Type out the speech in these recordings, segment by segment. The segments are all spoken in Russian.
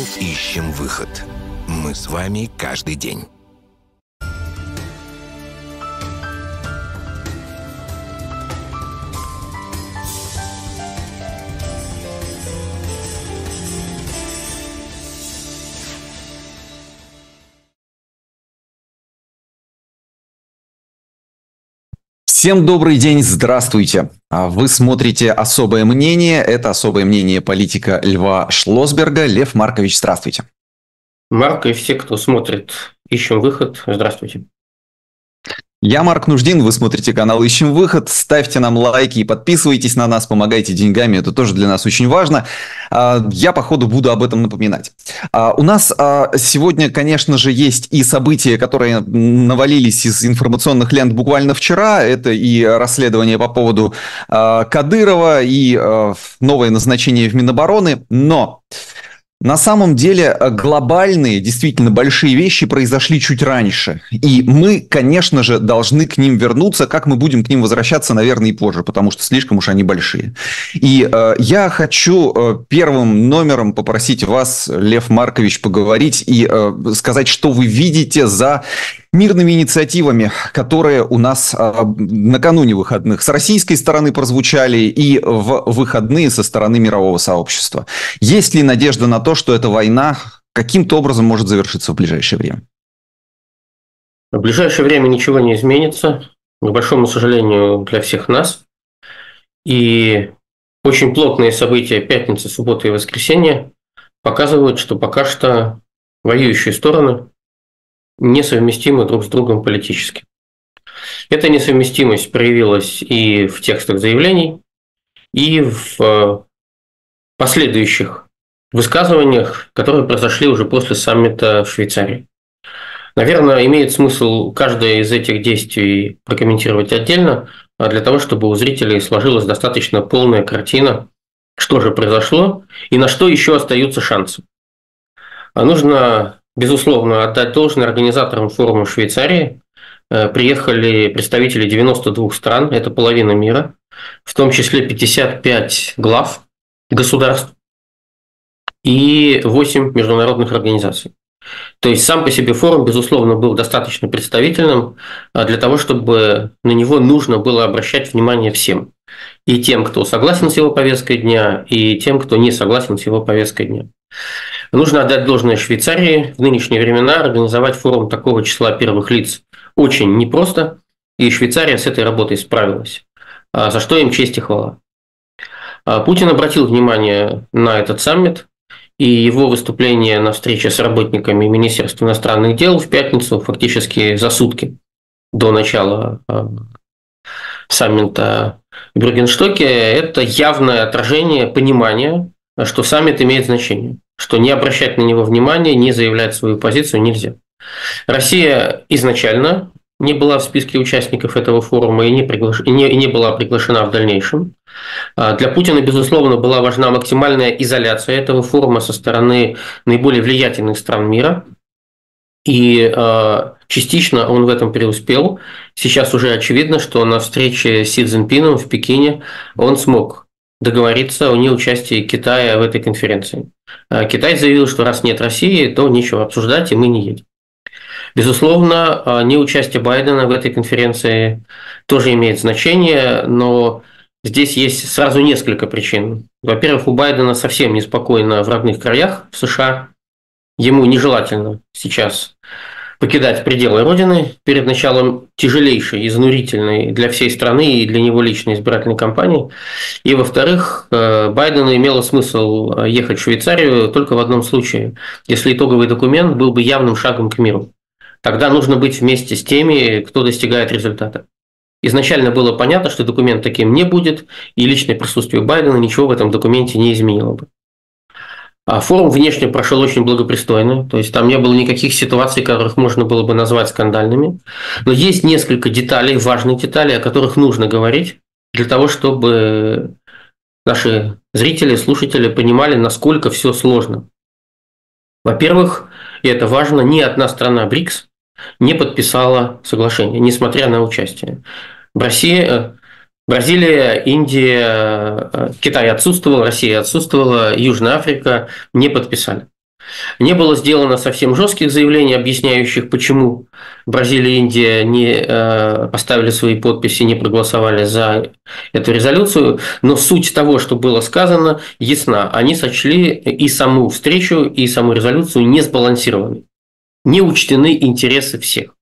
«Ищем выход». Мы с вами каждый день. Всем добрый день, здравствуйте. Вы смотрите «Особое мнение». Это «Особое мнение» политика Льва Шлосберга. Лев Маркович, здравствуйте. Марк и все, кто смотрит «Ищем выход», здравствуйте. Я Марк Нуждин, вы смотрите канал «Ищем выход». Ставьте нам лайки и подписывайтесь на нас, помогайте деньгами, это тоже для нас очень важно. Я, по ходу, буду об этом напоминать. У нас сегодня, конечно же, есть и события, которые навалились из информационных лент буквально вчера. Это и расследование по поводу Кадырова, и новое назначение в Минобороны. Но на самом деле глобальные, действительно большие вещи произошли чуть раньше. И мы, конечно же, должны к ним вернуться. Как мы будем к ним возвращаться, наверное, и позже, потому что слишком уж они большие. И я хочу первым номером попросить вас, Лев Маркович, поговорить и сказать, что вы видите за мирными инициативами, которые у нас накануне выходных с российской стороны прозвучали и в выходные со стороны мирового сообщества. Есть ли надежда на то, что эта война каким-то образом может завершиться в ближайшее время? В ближайшее время ничего не изменится, к большому сожалению, для всех нас. И очень плотные события пятницы, субботы и воскресенья показывают, что пока что воюющие стороны несовместимы друг с другом политически. Эта несовместимость проявилась и в текстах заявлений, и в последующих высказываниях, которые произошли уже после саммита в Швейцарии. Наверное, имеет смысл каждое из этих действий прокомментировать отдельно, для того, чтобы у зрителей сложилась достаточно полная картина, что же произошло и на что еще остаются шансы. Нужно, безусловно, отдать должное организаторам форума в Швейцарии. Приехали представители 92 стран, это половина мира, в том числе 55 глав государств и 8 международных организаций. То есть сам по себе форум, безусловно, был достаточно представительным для того, чтобы на него нужно было обращать внимание всем. И тем, кто согласен с его повесткой дня, и тем, кто не согласен с его повесткой дня. Нужно отдать должное Швейцарии. В нынешние времена организовать форум такого числа первых лиц очень непросто, и Швейцария с этой работой справилась, за что им честь и хвала. Путин обратил внимание на этот саммит, и его выступление на встрече с работниками Министерства иностранных дел в пятницу, фактически за сутки до начала саммита в Бюргенстоке, это явное отражение понимания, что саммит имеет значение, что не обращать на него внимания, не заявлять свою позицию нельзя. Россия изначально не была в списке участников этого форума и не была приглашена в дальнейшем. Для Путина, безусловно, была важна максимальная изоляция этого форума со стороны наиболее влиятельных стран мира. И частично он в этом преуспел. Сейчас уже очевидно, что на встрече с Си Цзиньпином в Пекине он смог договориться о неучастии Китая в этой конференции. Китай заявил, что раз нет России, то нечего обсуждать, и мы не едем. Безусловно, неучастие Байдена в этой конференции тоже имеет значение, но здесь есть сразу несколько причин. Во-первых, у Байдена совсем неспокойно в родных краях, в США. Ему нежелательно сейчас покидать пределы Родины перед началом тяжелейшей, изнурительной для всей страны и для него личной избирательной кампании. И, во-вторых, Байдену имело смысл ехать в Швейцарию только в одном случае, если итоговый документ был бы явным шагом к миру. Тогда нужно быть вместе с теми, кто достигает результата. Изначально было понятно, что документ таким не будет, и личное присутствие Байдена ничего в этом документе не изменило бы. А форум внешне прошел очень благопристойно, то есть там не было никаких ситуаций, которых можно было бы назвать скандальными. Но есть несколько деталей, важных деталей, о которых нужно говорить, для того, чтобы наши зрители, слушатели понимали, насколько все сложно. Во-первых, и это важно, ни одна страна БРИКС не подписала соглашение, несмотря на участие. Бразилия, Индия, Китай отсутствовал, Россия отсутствовала, Южная Африка не подписали. Не было сделано совсем жестких заявлений, объясняющих, почему Бразилия и Индия не поставили свои подписи, не проголосовали за эту резолюцию, но суть того, что было сказано, ясна. Они сочли и саму встречу, и саму резолюцию несбалансированной. Не учтены интересы всех.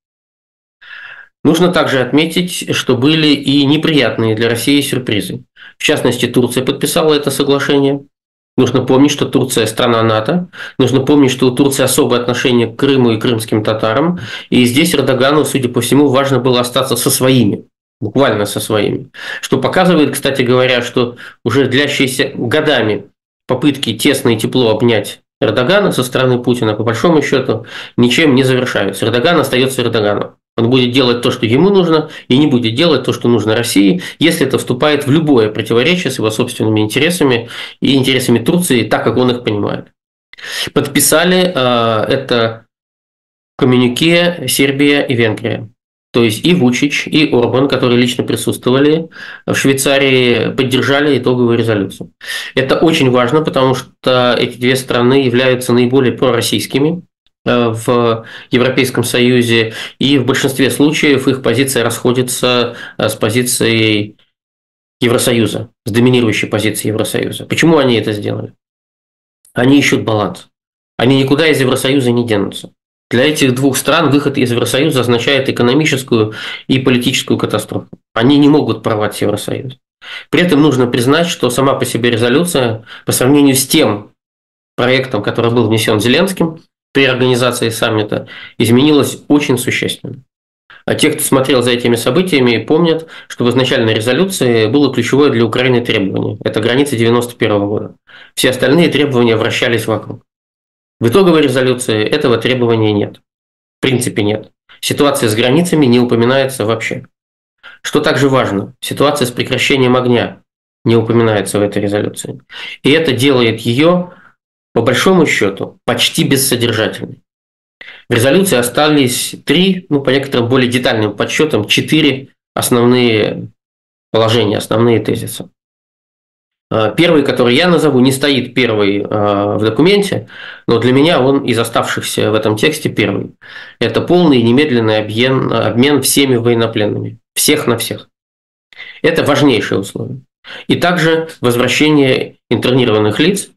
Нужно также отметить, что были и неприятные для России сюрпризы. В частности, Турция подписала это соглашение. Нужно помнить, что Турция – страна НАТО. Нужно помнить, что у Турции особое отношение к Крыму и крымским татарам. И здесь Эрдогану, судя по всему, важно было остаться со своими. Буквально со своими. Что показывает, кстати говоря, что уже длящиеся годами попытки тесно и тепло обнять Эрдогана со стороны Путина, по большому счету, ничем не завершаются. Эрдоган остается Эрдоганом. Он будет делать то, что ему нужно, и не будет делать то, что нужно России, если это вступает в любое противоречие с его собственными интересами и интересами Турции, так как он их понимает. Подписали это коммюнике Сербия и Венгрия. То есть и Вучич, и Орбан, которые лично присутствовали в Швейцарии, поддержали итоговую резолюцию. Это очень важно, потому что эти две страны являются наиболее пророссийскими в Европейском Союзе, и в большинстве случаев их позиция расходится с позицией Евросоюза, с доминирующей позицией Евросоюза. Почему они это сделали? Они ищут баланс. Они никуда из Евросоюза не денутся. Для этих двух стран выход из Евросоюза означает экономическую и политическую катастрофу. Они не могут порвать с Евросоюзом. При этом нужно признать, что сама по себе резолюция по сравнению с тем проектом, который был внесен Зеленским при организации саммита, изменилась очень существенно. А те, кто смотрел за этими событиями, помнят, что в изначальной резолюции было ключевое для Украины требование. Это границы 1991 года. Все остальные требования вращались вокруг. В итоговой резолюции этого требования нет. В принципе нет. Ситуация с границами не упоминается вообще. Что также важно, ситуация с прекращением огня не упоминается в этой резолюции. И это делает ее, по большому счету, почти бессодержательной. В резолюции остались 3, по некоторым более детальным подсчетам, 4 основные положения, основные тезисы. Первый, который я назову, не стоит первый в документе, но для меня он из оставшихся в этом тексте первый. Это полный и немедленный обмен всеми военнопленными. Всех на всех. Это важнейшее условие. И также возвращение интернированных лиц.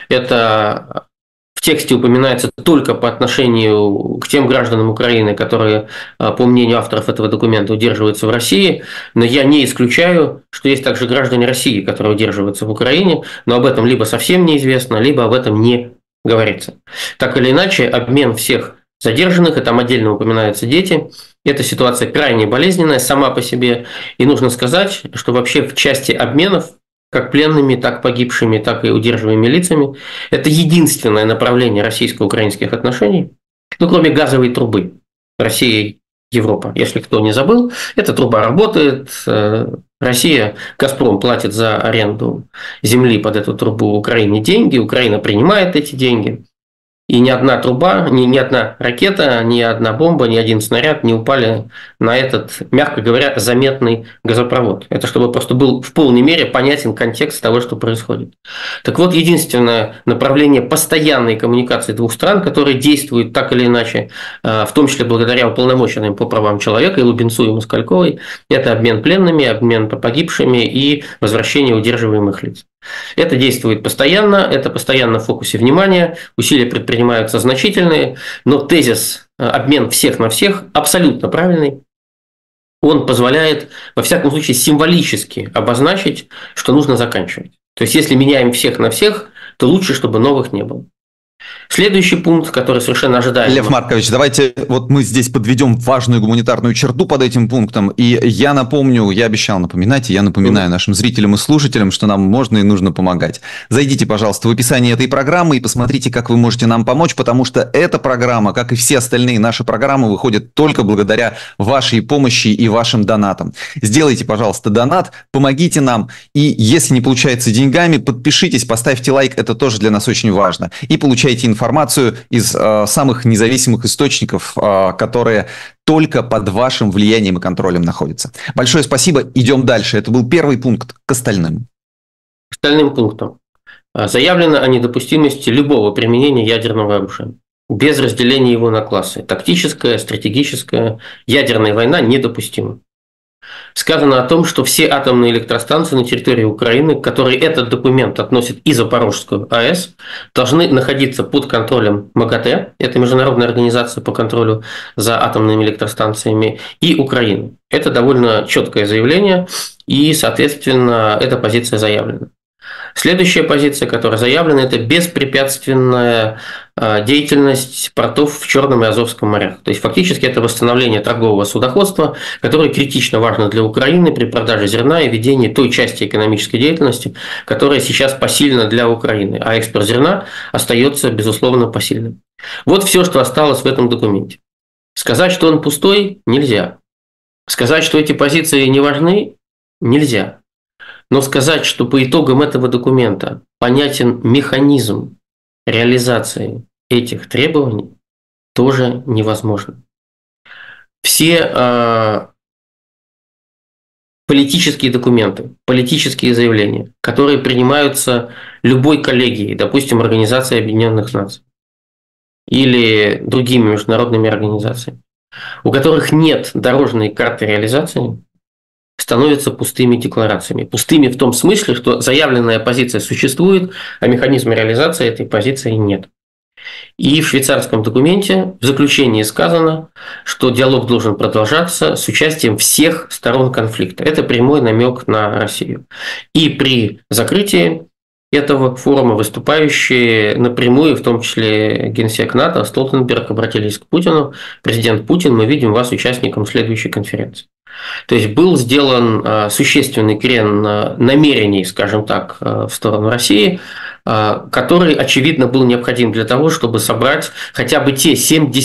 Это в тексте упоминается только по отношению к тем гражданам Украины, которые, по мнению авторов этого документа, удерживаются в России. Но я не исключаю, что есть также граждане России, которые удерживаются в Украине, но об этом либо совсем неизвестно, либо об этом не говорится. Так или иначе, обмен всех задержанных, и там отдельно упоминаются дети, эта ситуация крайне болезненная сама по себе. И нужно сказать, что вообще в части обменов, как пленными, так погибшими, так и удерживаемыми лицами, это единственное направление российско-украинских отношений, кроме газовой трубы Россия и Европа. Если кто не забыл, эта труба работает. Россия, «Газпром» платит за аренду земли под эту трубу Украине деньги, Украина принимает эти деньги. И ни одна труба, ни одна ракета, ни одна бомба, ни один снаряд не упали на этот, мягко говоря, заметный газопровод. Это чтобы просто был в полной мере понятен контекст того, что происходит. Так вот, единственное направление постоянной коммуникации двух стран, которые действуют так или иначе, в том числе благодаря уполномоченным по правам человека и Лубенцу, и Москальковой, это обмен пленными, обмен погибшими и возвращение удерживаемых лиц. Это действует постоянно, это постоянно в фокусе внимания, усилия предпринимаются значительные, но тезис «обмен всех на всех» абсолютно правильный. Он позволяет, во всяком случае, символически обозначить, что нужно заканчивать. То есть, если меняем всех на всех, то лучше, чтобы новых не было. Следующий пункт, который совершенно ожидаем. Лев Маркович, давайте вот мы здесь подведем важную гуманитарную черту под этим пунктом. И я напомню, я обещал напоминать, и я напоминаю нашим зрителям и слушателям, что нам можно и нужно помогать. Зайдите, пожалуйста, в описание этой программы и посмотрите, как вы можете нам помочь, потому что эта программа, как и все остальные наши программы, выходят только благодаря вашей помощи и вашим донатам. Сделайте, пожалуйста, донат, помогите нам. И если не получается деньгами, подпишитесь, поставьте лайк, это тоже для нас очень важно. И получайте информацию из самых независимых источников, которые только под вашим влиянием и контролем находятся. Большое спасибо. Идем дальше. Это был первый пункт к остальным. К остальным пунктам. заявлено о недопустимости любого применения ядерного оружия без разделения его на классы. Тактическая, стратегическая, ядерная война недопустима. Сказано о том, что все атомные электростанции на территории Украины, которые этот документ относит и Запорожскую АЭС, должны находиться под контролем МАГАТЭ, это Международная организация по контролю за атомными электростанциями, и Украины. Это довольно четкое заявление, и, соответственно, эта позиция заявлена. Следующая позиция, которая заявлена, это беспрепятственная деятельность портов в Черном и Азовском морях. То есть, фактически, это восстановление торгового судоходства, которое критично важно для Украины при продаже зерна и ведении той части экономической деятельности, которая сейчас посильна для Украины, а экспорт зерна остается, безусловно, посильным. Вот все, что осталось в этом документе. Сказать, что он пустой, нельзя. Сказать, что эти позиции не важны, нельзя. Но сказать, что по итогам этого документа понятен механизм реализации этих требований, тоже невозможно. Все политические документы, политические заявления, которые принимаются любой коллегией, допустим, Организацией Объединенных Наций или другими международными организациями, у которых нет дорожной карты реализации, становятся пустыми декларациями. Пустыми в том смысле, что заявленная позиция существует, а механизма реализации этой позиции нет. И в швейцарском документе в заключении сказано, что диалог должен продолжаться с участием всех сторон конфликта. Это прямой намек на Россию. И при закрытии этого форума выступающие напрямую, в том числе генсек НАТО Столтенберг, обратились к Путину. Президент Путин, мы видим вас участником следующей конференции. То есть был сделан существенный крен намерений, скажем так, в сторону России, который, очевидно, был необходим для того, чтобы собрать хотя бы те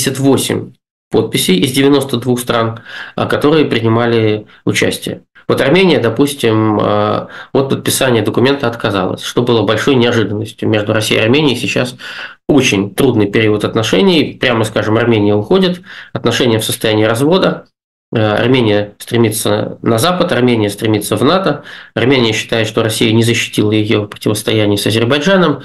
78 подписей из 92 стран, которые принимали участие. Вот Армения, допустим, от подписания документа отказалась, что было большой неожиданностью. Между Россией и Арменией сейчас очень трудный период отношений. Прямо скажем, Армения уходит, отношения в состоянии развода. Армения стремится на Запад, Армения стремится в НАТО. Армения считает, что Россия не защитила ее в противостоянии с Азербайджаном.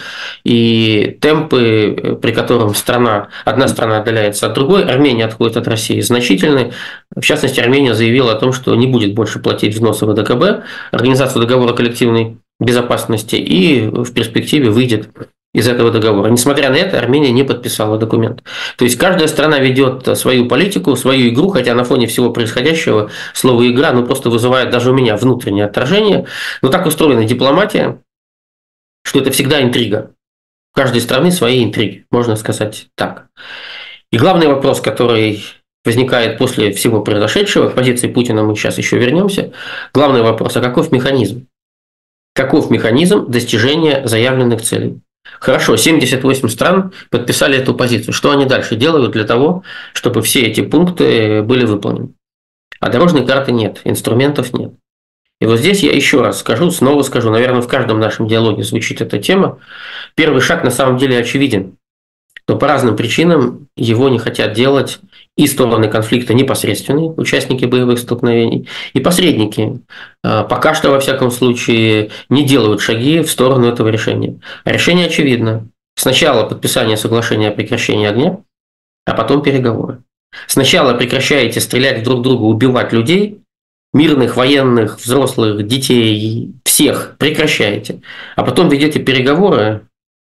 И темпы, при котором одна страна отдаляется от другой, Армения отходит от России, значительны. В частности, Армения заявила о том, что не будет больше платить взносы в ВДКБ, Организацию договора коллективной безопасности, и в перспективе выйдет из этого договора. Несмотря на это, Армения не подписала документ. То есть каждая страна ведет свою политику, свою игру, хотя на фоне всего происходящего слово «игра» просто вызывает даже у меня внутреннее отторжение. Но так устроена дипломатия, что это всегда интрига. У каждой страны свои интриги, можно сказать так. И главный вопрос, который возникает после всего произошедшего, к позиции Путина мы сейчас еще вернемся, главный вопрос, а каков механизм? Каков механизм достижения заявленных целей? Хорошо, 78 стран подписали эту позицию. Что они дальше делают для того, чтобы все эти пункты были выполнены? А дорожной карты нет, инструментов нет. И вот здесь я еще раз скажу, снова скажу, наверное, в каждом нашем диалоге звучит эта тема. Первый шаг на самом деле очевиден, но по разным причинам его не хотят делать и стороны конфликта непосредственные, участники боевых столкновений, и посредники. Пока что, во всяком случае, не делают шаги в сторону этого решения. А решение очевидно. Сначала подписание соглашения о прекращении огня, а потом переговоры. Сначала прекращаете стрелять друг в друга, убивать людей, мирных, военных, взрослых, детей, всех прекращаете, а потом ведете переговоры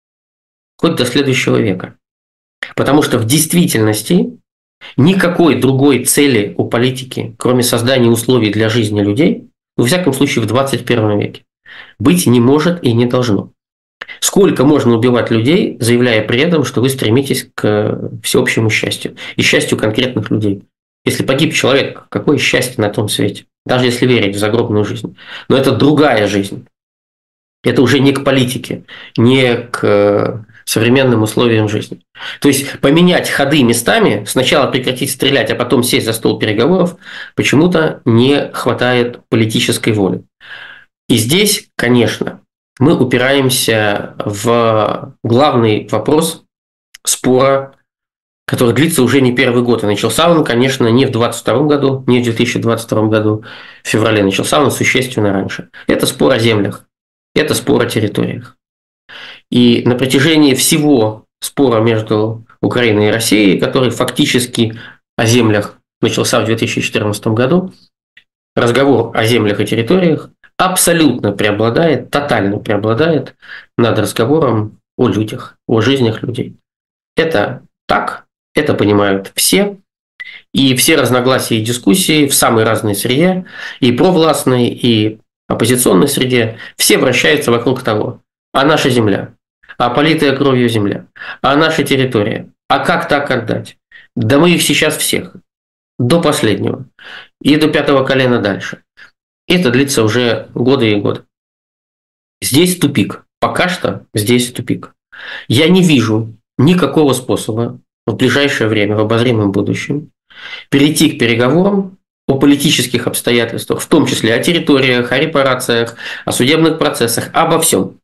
хоть до следующего века. Потому что в действительности никакой другой цели у политики, кроме создания условий для жизни людей, во всяком случае в 21 веке, быть не может и не должно. Сколько можно убивать людей, заявляя при этом, что вы стремитесь к всеобщему счастью и счастью конкретных людей? Если погиб человек, какое счастье на том свете? Даже если верить в загробную жизнь. Но это другая жизнь. Это уже не к политике, не к современным условиям жизни. То есть поменять ходы местами, сначала прекратить стрелять, а потом сесть за стол переговоров, почему-то не хватает политической воли. И здесь, конечно, мы упираемся в главный вопрос спора, который длится уже не первый год. И начался он, конечно, не в 2022 году, не в 2022 году, в феврале. Начался он существенно раньше. Это спор о землях, это спор о территориях. И на протяжении всего спора между Украиной и Россией, который фактически о землях начался в 2014 году, разговор о землях и территориях абсолютно преобладает, тотально преобладает над разговором о людях, о жизнях людей. Это так, это понимают все, и все разногласия и дискуссии в самой разной среде, и провластной, и оппозиционной среде, все вращаются вокруг того, а наша земля, а политая кровью земля, а наша территория, а как так отдать? Да мы их сейчас всех, до последнего, и до 5-го колена дальше. Это длится уже годы и годы. Здесь тупик. Пока что здесь тупик. Я не вижу никакого способа в ближайшее время, в обозримом будущем, перейти к переговорам о политических обстоятельствах, в том числе о территориях, о репарациях, о судебных процессах, обо всем,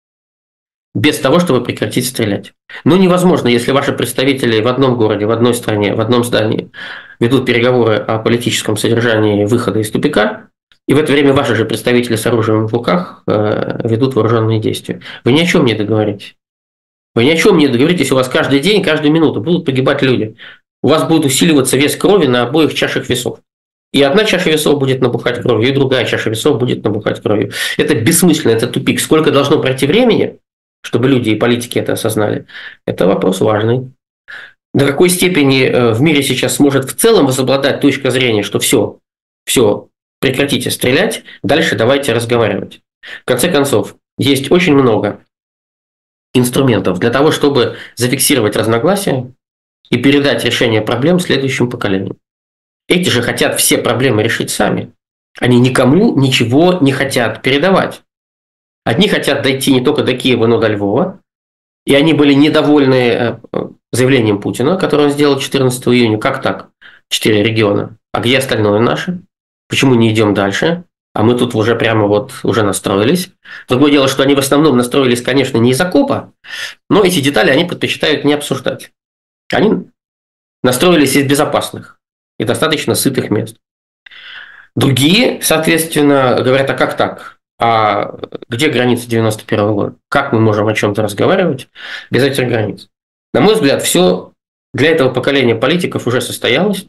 без того, чтобы прекратить стрелять. Но невозможно, если ваши представители в одном городе, в одной стране, в одном здании ведут переговоры о политическом содержании выхода из тупика, и в это время ваши же представители с оружием в руках ведут вооруженные действия. Вы ни о чем не договоритесь. Вы ни о чем не договоритесь, у вас каждый день, каждую минуту будут погибать люди. У вас будет усиливаться вес крови на обоих чашах весов. И одна чаша весов будет набухать кровью, и другая чаша весов будет набухать кровью. Это бессмысленно, это тупик. Сколько должно пройти времени, чтобы люди и политики это осознали, это вопрос важный. До какой степени в мире сейчас сможет в целом возобладать точка зрения, что все, прекратите стрелять, дальше давайте разговаривать. В конце концов, есть очень много инструментов для того, чтобы зафиксировать разногласия и передать решение проблем следующим поколениям. Эти же хотят все проблемы решить сами. Они никому ничего не хотят передавать. Одни хотят дойти не только до Киева, но до Львова. И они были недовольны заявлением Путина, которое он сделал 14 июня. Как так? 4 региона. А где остальное наше? Почему не идем дальше? А мы тут уже прямо уже настроились. Другое дело, что они в основном настроились, конечно, не из окопа, но эти детали они предпочитают не обсуждать. Они настроились из безопасных и достаточно сытых мест. Другие, соответственно, говорят, а как так? А где границы 91 года? Как мы можем о чем-то разговаривать без этих границ? На мой взгляд, все для этого поколения политиков уже состоялось.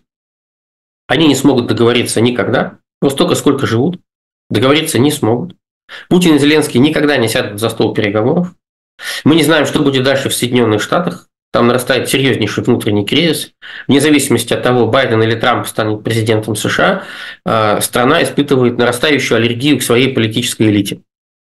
Они не смогут договориться никогда. Но столько, сколько живут, договориться не смогут. Путин и Зеленский никогда не сядут за стол переговоров. Мы не знаем, что будет дальше в Соединенных Штатах. Там нарастает серьезнейший внутренний кризис. Вне зависимости от того, Байден или Трамп станет президентом США, страна испытывает нарастающую аллергию к своей политической элите.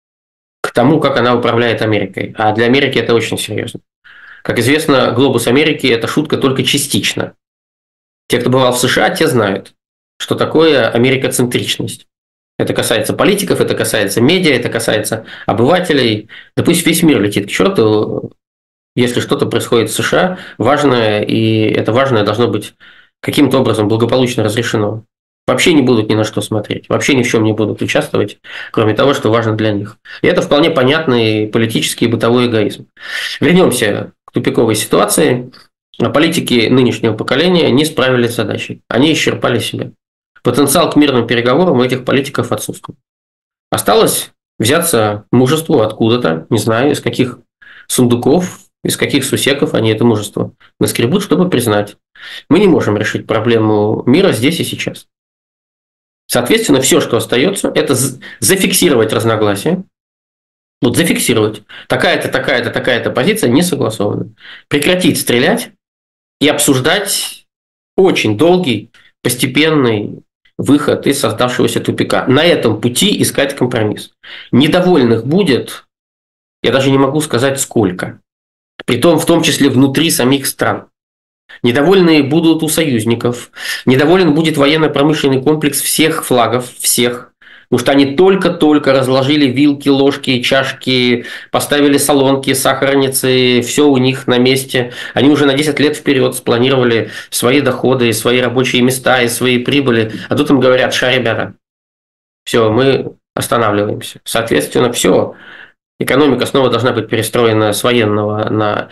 К тому, как она управляет Америкой. А для Америки это очень серьезно. Как известно, глобус Америки – это шутка только частично. Те, кто бывал в США, те знают, что такое америкоцентричность. Это касается политиков, это касается медиа, это касается обывателей. Да пусть весь мир летит к черту, если что-то происходит в США, важное, и это важное должно быть каким-то образом благополучно разрешено. Вообще не будут ни на что смотреть, вообще ни в чем не будут участвовать, кроме того, что важно для них. И это вполне понятный политический и бытовой эгоизм. Вернемся к тупиковой ситуации. Политики нынешнего поколения не справились с задачей. Они исчерпали себя. Потенциал к мирным переговорам у этих политиков отсутствует. Осталось взяться мужеству откуда-то, не знаю, из каких сундуков, из каких сусеков они это мужество наскребут, чтобы признать. Мы не можем решить проблему мира здесь и сейчас. Соответственно, все, что остается, это зафиксировать разногласия. Вот зафиксировать. Такая-то, такая-то, такая-то позиция не согласована. Прекратить стрелять и обсуждать очень долгий, постепенный выход из создавшегося тупика. На этом пути искать компромисс. Недовольных будет, я даже не могу сказать сколько. Притом в том числе внутри самих стран. Недовольные будут у союзников. Недоволен будет военно-промышленный комплекс всех флагов, всех. Потому что они только-только разложили вилки, ложки, чашки, поставили солонки, сахарницы, все у них на месте. Они уже на 10 лет вперед спланировали свои доходы, свои рабочие места и свои прибыли. А тут им говорят: ша, ребята, все, мы останавливаемся. Соответственно, все. Экономика снова должна быть перестроена с военных на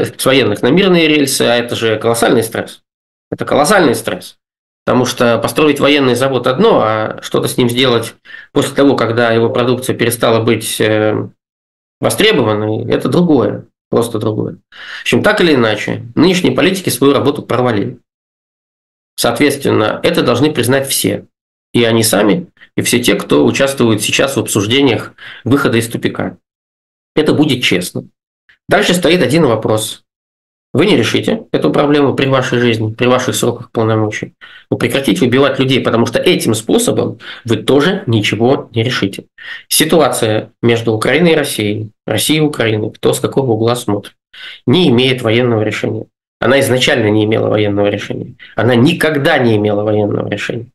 мирные рельсы, а это же колоссальный стресс. Это колоссальный стресс. Потому что построить военный завод одно, а что-то с ним сделать после того, когда его продукция перестала быть Востребованный – это другое, просто другое. В общем, так или иначе, нынешние политики свою работу провалили. Соответственно, это должны признать все. И они сами, и все те, кто участвует сейчас в обсуждениях выхода из тупика. Это будет честно. Дальше стоит один вопрос. Вы не решите эту проблему при вашей жизни, при ваших сроках полномочий. Вы прекратите убивать людей, потому что этим способом вы тоже ничего не решите. Ситуация между Украиной и Россией, Россией и Украиной, кто с какого угла смотрит, не имеет военного решения. Она изначально не имела военного решения. Она никогда не имела военного решения.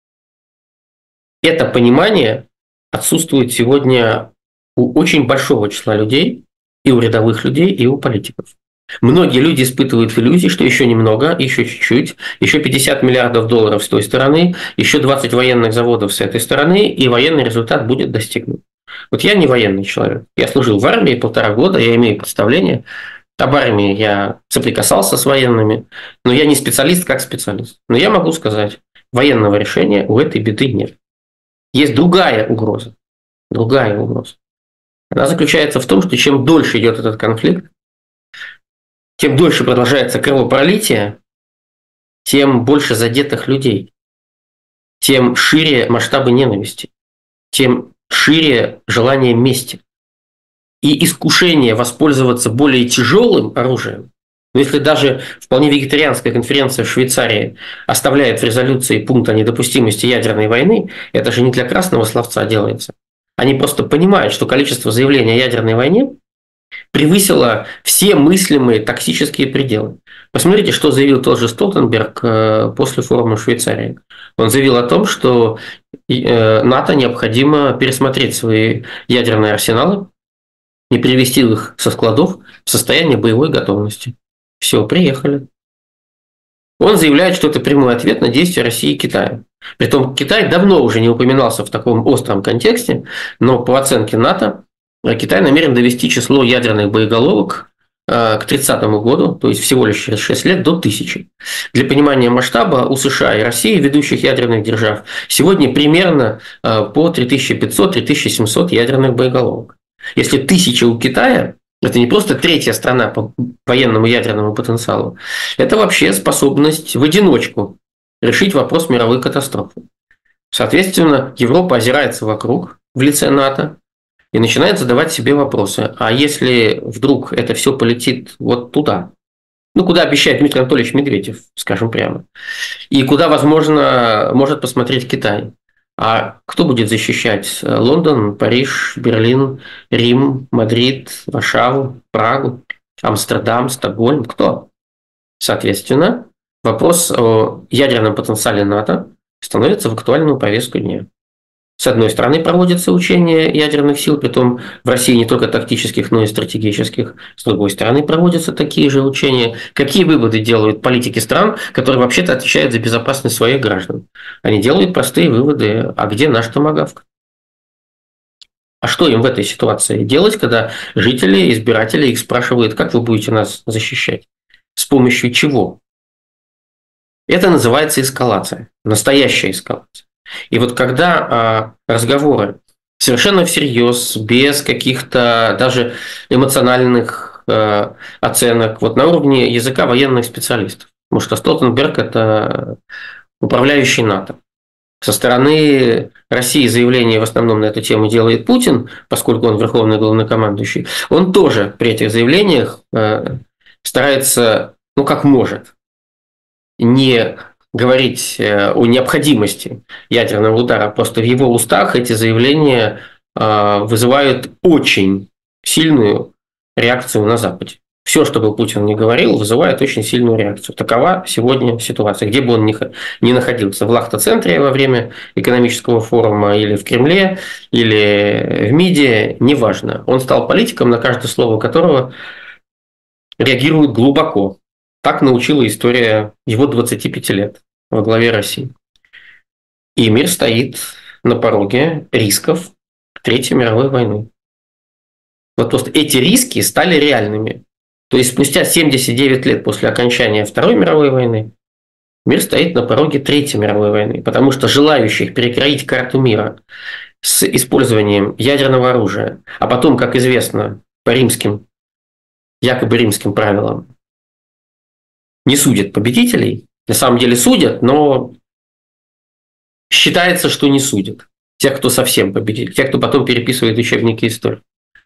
Это понимание отсутствует сегодня у очень большого числа людей, и у рядовых людей, и у политиков. Многие люди испытывают иллюзии, что еще немного, еще чуть-чуть, еще 50 миллиардов долларов с той стороны, еще 20 военных заводов с этой стороны, и военный результат будет достигнут. Вот я не военный человек. Я служил в армии 1,5 года, я имею представление. Об армии я соприкасался с военными, но я не специалист как специалист. Но я могу сказать, военного решения у этой беды нет. Есть другая угроза. Другая угроза. Она заключается в том, что чем дольше идет этот конфликт, тем дольше продолжается кровопролитие, тем больше задетых людей, тем шире масштабы ненависти, тем шире желание мести. И искушение воспользоваться более тяжелым оружием, но если даже вполне вегетарианская конференция в Швейцарии оставляет в резолюции пункт о недопустимости ядерной войны, это же не для красного словца делается. Они просто понимают, что количество заявлений о ядерной войне превысило все мыслимые токсические пределы. Посмотрите, что заявил тот же Столтенберг после форума в Швейцарии. Он заявил о том, что НАТО необходимо пересмотреть свои ядерные арсеналы и перевести их со складов в состояние боевой готовности. Все, приехали. Он заявляет, что это прямой ответ на действия России и Китая. Притом Китай давно уже не упоминался в таком остром контексте, но по оценке НАТО Китай намерен довести число ядерных боеголовок к 30 году, то есть всего лишь через 6 лет, до 1000. Для понимания масштаба у США и России, ведущих ядерных держав, сегодня примерно по 3500-3700 ядерных боеголовок. Если 1000 у Китая, это не просто третья страна по военному ядерному потенциалу, это вообще способность в одиночку решить вопрос мировой катастрофы. Соответственно, Европа озирается вокруг в лице НАТО и начинает задавать себе вопросы. А если вдруг это все полетит вот туда, ну, куда обещает Дмитрий Анатольевич Медведев, скажем прямо, и куда, возможно, может посмотреть Китай, а кто будет защищать Лондон, Париж, Берлин, Рим, Мадрид, Варшаву, Прагу, Амстердам, Стокгольм? Кто? Соответственно, вопрос о ядерном потенциале НАТО становится в актуальную повестку дня. С одной стороны, проводятся учения ядерных сил, притом в России не только тактических, но и стратегических. С другой стороны, проводятся такие же учения. Какие выводы делают политики стран, которые вообще-то отвечают за безопасность своих граждан? Они делают простые выводы. А где наш томагавк? А что им в этой ситуации делать, когда жители, избиратели их спрашивают, как вы будете нас защищать? С помощью чего? Это называется эскалация. Настоящая эскалация. И вот когда разговоры совершенно всерьез, без каких-то даже эмоциональных оценок, вот на уровне языка военных специалистов, потому что Столтенберг – это управляющий НАТО. Со стороны России заявления в основном на эту тему делает Путин, поскольку он верховный главнокомандующий. Он тоже при этих заявлениях старается, ну как может, не говорить о необходимости ядерного удара. Просто в его устах эти заявления вызывают очень сильную реакцию на Западе. Все, что бы Путин ни говорил, вызывает очень сильную реакцию. Такова сегодня ситуация. Где бы он ни находился, в Лахта-центре во время экономического форума, или в Кремле, или в МИДе, неважно. Он стал политиком, на каждое слово которого реагирует глубоко. Так научила история его 25 лет во главе России. И мир стоит на пороге рисков Третьей мировой войны. Вот просто эти риски стали реальными. То есть спустя 79 лет после окончания Второй мировой войны мир стоит на пороге Третьей мировой войны, потому что желающих перекроить карту мира с использованием ядерного оружия, а потом, как известно, по якобы римским правилам, не судят победителей, на самом деле судят, но считается, что не судят тех, кто совсем победил, тех, кто потом переписывает учебники истории.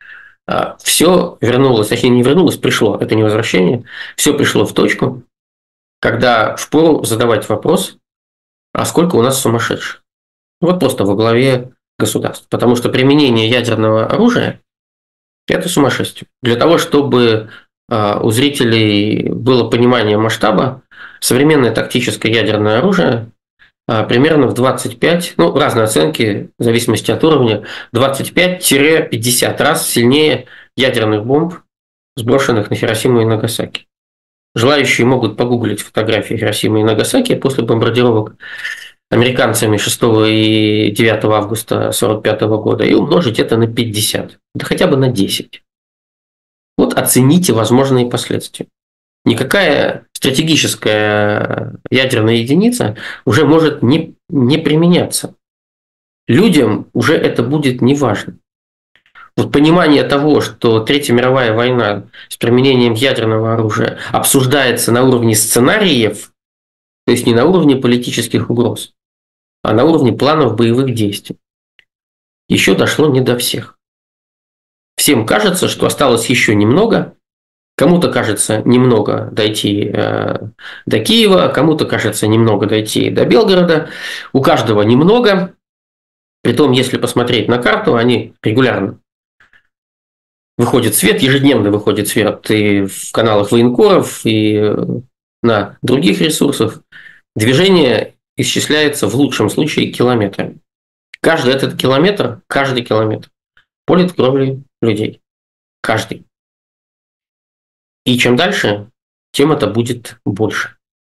Все вернулось, точнее не вернулось, пришло, это не возвращение, все пришло в точку, когда впору задавать вопрос, а сколько у нас сумасшедших? Вот просто во главе государств. Потому что применение ядерного оружия – это сумасшествие. Для того, чтобы у зрителей было понимание масштаба, современное тактическое ядерное оружие примерно в 25, разные оценки, в зависимости от уровня, 25-50 раз сильнее ядерных бомб, сброшенных на Хиросиму и Нагасаки. Желающие могут погуглить фотографии Хиросимы и Нагасаки после бомбардировок американцами 6 и 9 августа 1945 года и умножить это на 50, да хотя бы на 10. Вот оцените возможные последствия. Никакая стратегическая ядерная единица уже может не применяться. Людям уже это будет неважно. Вот понимание того, что Третья мировая война с применением ядерного оружия обсуждается на уровне сценариев, то есть не на уровне политических угроз, а на уровне планов боевых действий, еще дошло не до всех. Всем кажется, что осталось еще немного. Кому-то кажется немного дойти до Киева, кому-то кажется немного дойти до Белгорода. У каждого немного. Притом, если посмотреть на карту, они регулярно выходит свет, ежедневно выходит свет и в каналах военкоров, и на других ресурсах. Движение исчисляется в лучшем случае километрами. Каждый километр полит кровью людей. Каждый. И чем дальше, тем это будет больше.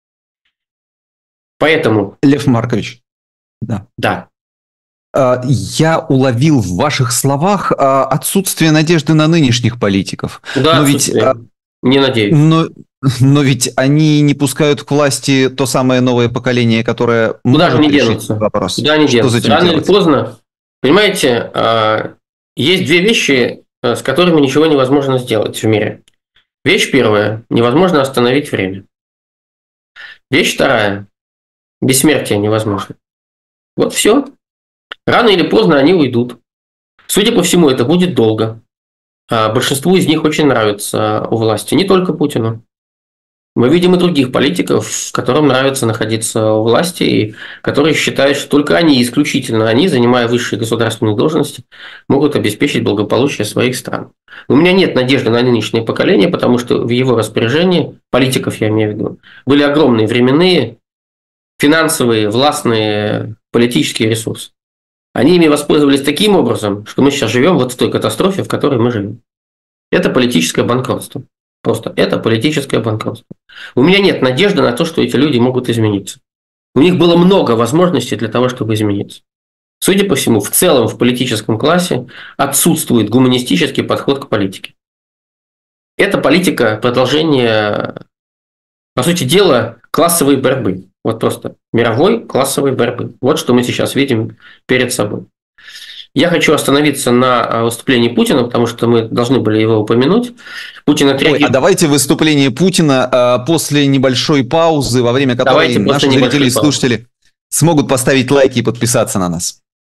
Поэтому... Лев Маркович. Да. Да. Я уловил в ваших словах отсутствие надежды на нынешних политиков. Да, но ведь, не надеюсь. Но ведь они не пускают к власти то самое новое поколение, которое может решить денутся. вопрос. Куда они денутся? Рано или поздно, понимаете, есть две вещи, с которыми ничего невозможно сделать в мире. Вещь первая – невозможно остановить время. Вещь вторая – бессмертие невозможно. Вот все. Рано или поздно они уйдут. Судя по всему, это будет долго. Большинству из них очень нравится у власти, не только Путину. Мы видим и других политиков, которым нравится находиться у власти, и которые считают, что только они, исключительно они, занимая высшие государственные должности, могут обеспечить благополучие своих стран. У меня нет надежды на нынешнее поколение, потому что в его распоряжении, политиков я имею в виду, были огромные временные, финансовые, властные, политические ресурсы. Они ими воспользовались таким образом, что мы сейчас живем вот в той катастрофе, в которой мы живем. Это политическое банкротство. Просто это политическое банкротство. У меня нет надежды на то, что эти люди могут измениться. У них было много возможностей для того, чтобы измениться. Судя по всему, в целом в политическом классе отсутствует гуманистический подход к политике. Это политика продолжения, по сути дела, классовой борьбы. Вот просто мировой классовой борьбы. Вот что мы сейчас видим перед собой. Я хочу остановиться на выступлении Путина, потому что мы должны были его упомянуть. Путин отреагировал... А давайте выступление Путина после небольшой паузы, во время которой наши зрители и слушатели смогут поставить лайки и подписаться на нас.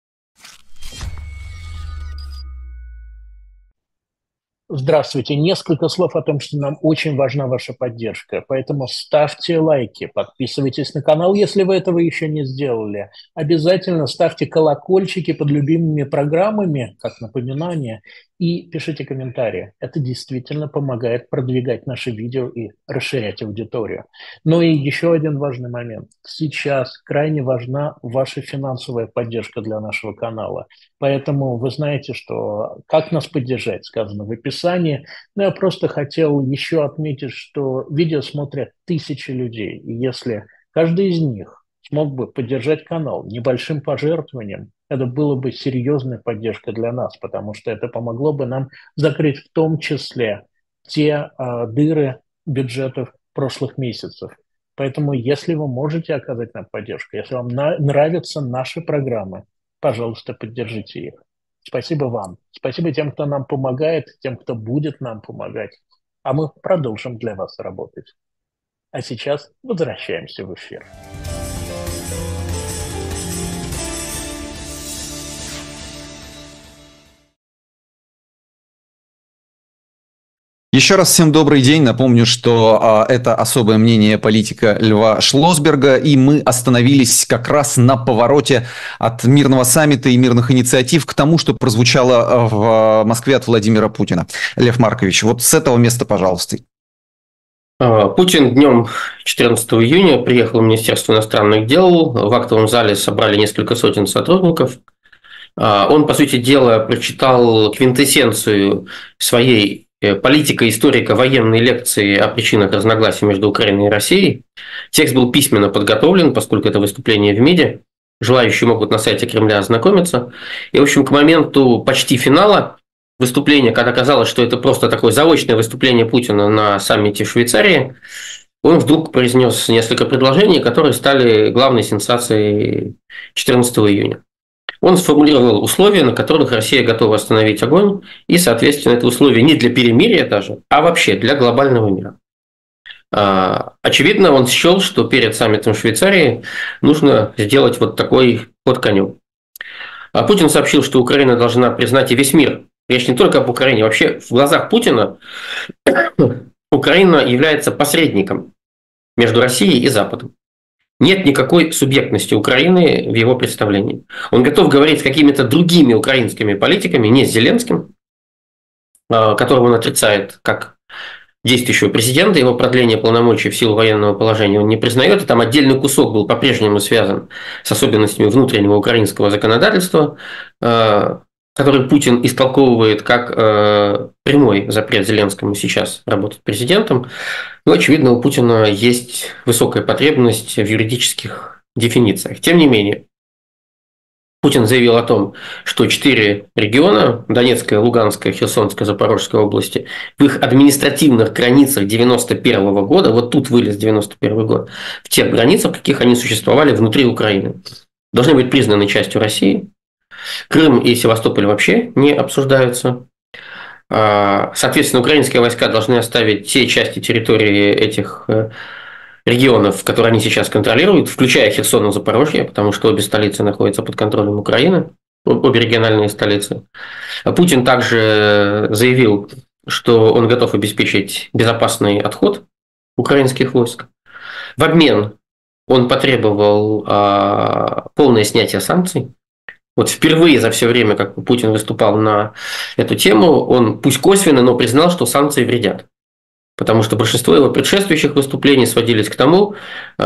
Здравствуйте. Несколько слов о том, что нам очень важна ваша поддержка. Поэтому ставьте лайки, подписывайтесь на канал, если вы этого еще не сделали. Обязательно ставьте колокольчики под любимыми программами, как напоминание, и пишите комментарии. Это действительно помогает продвигать наши видео и расширять аудиторию. Ну и еще один важный момент. Сейчас крайне важна ваша финансовая поддержка для нашего канала. Поэтому вы знаете, что как нас поддержать, сказано в описании. Но я просто хотел еще отметить, что видео смотрят тысячи людей. И если каждый из них смог бы поддержать канал небольшим пожертвованием, это было бы серьезной поддержкой для нас, потому что это помогло бы нам закрыть в том числе те дыры бюджетов прошлых месяцев. Поэтому, если вы можете оказать нам поддержку, если вам нравятся наши программы, Пожалуйста, поддержите их. Спасибо вам. Спасибо тем, кто нам помогает, тем, кто будет нам помогать. А мы продолжим для вас работать. А сейчас возвращаемся в эфир. Еще раз всем добрый день. Напомню, что это особое мнение политика Льва Шлосберга, и мы остановились как раз на повороте от мирного саммита и мирных инициатив к тому, что прозвучало в Москве от Владимира Путина. Лев Маркович, вот с этого места, пожалуйста. Путин днем 14 июня приехал в Министерство иностранных дел. В актовом зале собрали несколько сотен сотрудников. Он, по сути дела, прочитал квинтэссенцию своей политико-историко-военной лекции о причинах разногласий между Украиной и Россией. Текст был письменно подготовлен, поскольку это выступление в МИДе. Желающие могут на сайте Кремля ознакомиться. И, в общем, к моменту почти финала выступления, когда казалось, что это просто такое заочное выступление Путина на саммите в Швейцарии, он вдруг произнес несколько предложений, которые стали главной сенсацией 14 июня. Он сформулировал условия, на которых Россия готова остановить огонь, и, соответственно, это условие не для перемирия даже, а вообще для глобального мира. Очевидно, он счел, что перед саммитом в Швейцарии нужно сделать вот такой ход конем. Путин сообщил, что Украина должна признать и весь мир. Речь не только об Украине. Вообще, в глазах Путина Украина является посредником между Россией и Западом. Нет никакой субъектности Украины в его представлении. Он готов говорить с какими-то другими украинскими политиками, не с Зеленским, которого он отрицает как действующего президента, его продление полномочий в силу военного положения он не признает, и там отдельный кусок был по-прежнему связан с особенностями внутреннего украинского законодательства, который Путин истолковывает как прямой запрет Зеленскому сейчас работать президентом. Но, очевидно, у Путина есть высокая потребность в юридических дефинициях. Тем не менее, Путин заявил о том, что 4 региона – Донецкая, Луганская, Херсонская, Запорожская области – в их административных границах 1991 года, вот тут вылез 1991 год, в тех границах, в каких они существовали внутри Украины, должны быть признаны частью России. Крым и Севастополь вообще не обсуждаются. Соответственно, украинские войска должны оставить те части территории этих регионов, которые они сейчас контролируют, включая Херсон и Запорожье, потому что обе столицы находятся под контролем Украины, обе региональные столицы. Путин также заявил, что он готов обеспечить безопасный отход украинских войск. В обмен он потребовал полное снятие санкций. Вот впервые за все время, как Путин выступал на эту тему, он пусть косвенно, но признал, что санкции вредят. Потому что большинство его предшествующих выступлений сводились к тому,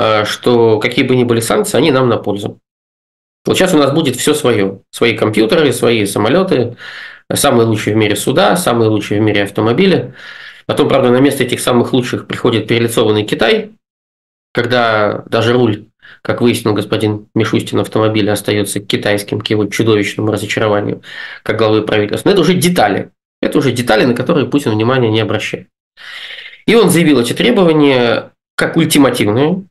что какие бы ни были санкции, они нам на пользу. Вот сейчас у нас будет все свое. Свои компьютеры, свои самолеты, самые лучшие в мире суда, самые лучшие в мире автомобили. Потом, правда, на место этих самых лучших приходит перелицованный Китай, когда даже руль, как выяснил господин Мишустин, автомобиля остается китайским, к его чудовищному разочарованию, как главы правительства. Но это уже детали. Это уже детали, на которые Путин внимания не обращает. И он заявил эти требования как ультимативные.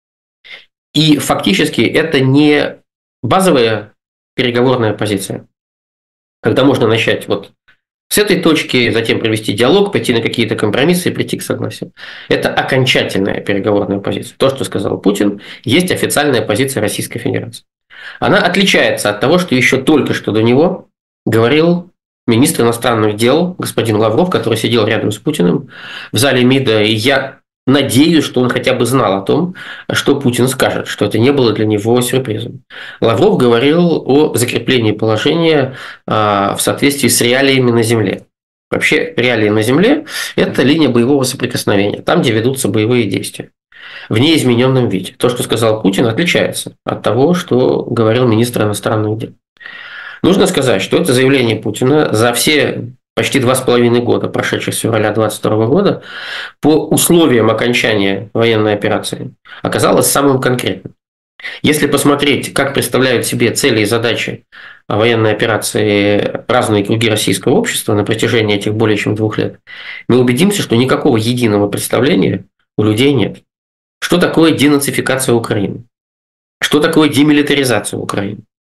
И фактически это не базовая переговорная позиция, когда можно начать вот с этой точки, затем провести диалог, пойти на какие-то компромиссы и прийти к согласию. Это окончательная переговорная позиция. То, что сказал Путин, есть официальная позиция Российской Федерации. Она отличается от того, что еще только что до него говорил министр иностранных дел господин Лавров, который сидел рядом с Путиным в зале МИДа. И я надеюсь, что он хотя бы знал о том, что Путин скажет, что это не было для него сюрпризом. Лавров говорил о закреплении положения в соответствии с реалиями на земле. Вообще реалии на земле – это линия боевого соприкосновения, там, где ведутся боевые действия, в неизмененном виде. То, что сказал Путин, отличается от того, что говорил министр иностранных дел. Нужно сказать, что это заявление Путина за все почти 2,5 года, прошедших с февраля 2022 года, по условиям окончания военной операции, оказалось самым конкретным. Если посмотреть, как представляют себе цели и задачи военной операции разные круги российского общества на протяжении этих более чем 2 лет, мы убедимся, что никакого единого представления у людей нет. Что такое денацификация Украины? Что такое демилитаризация Украины?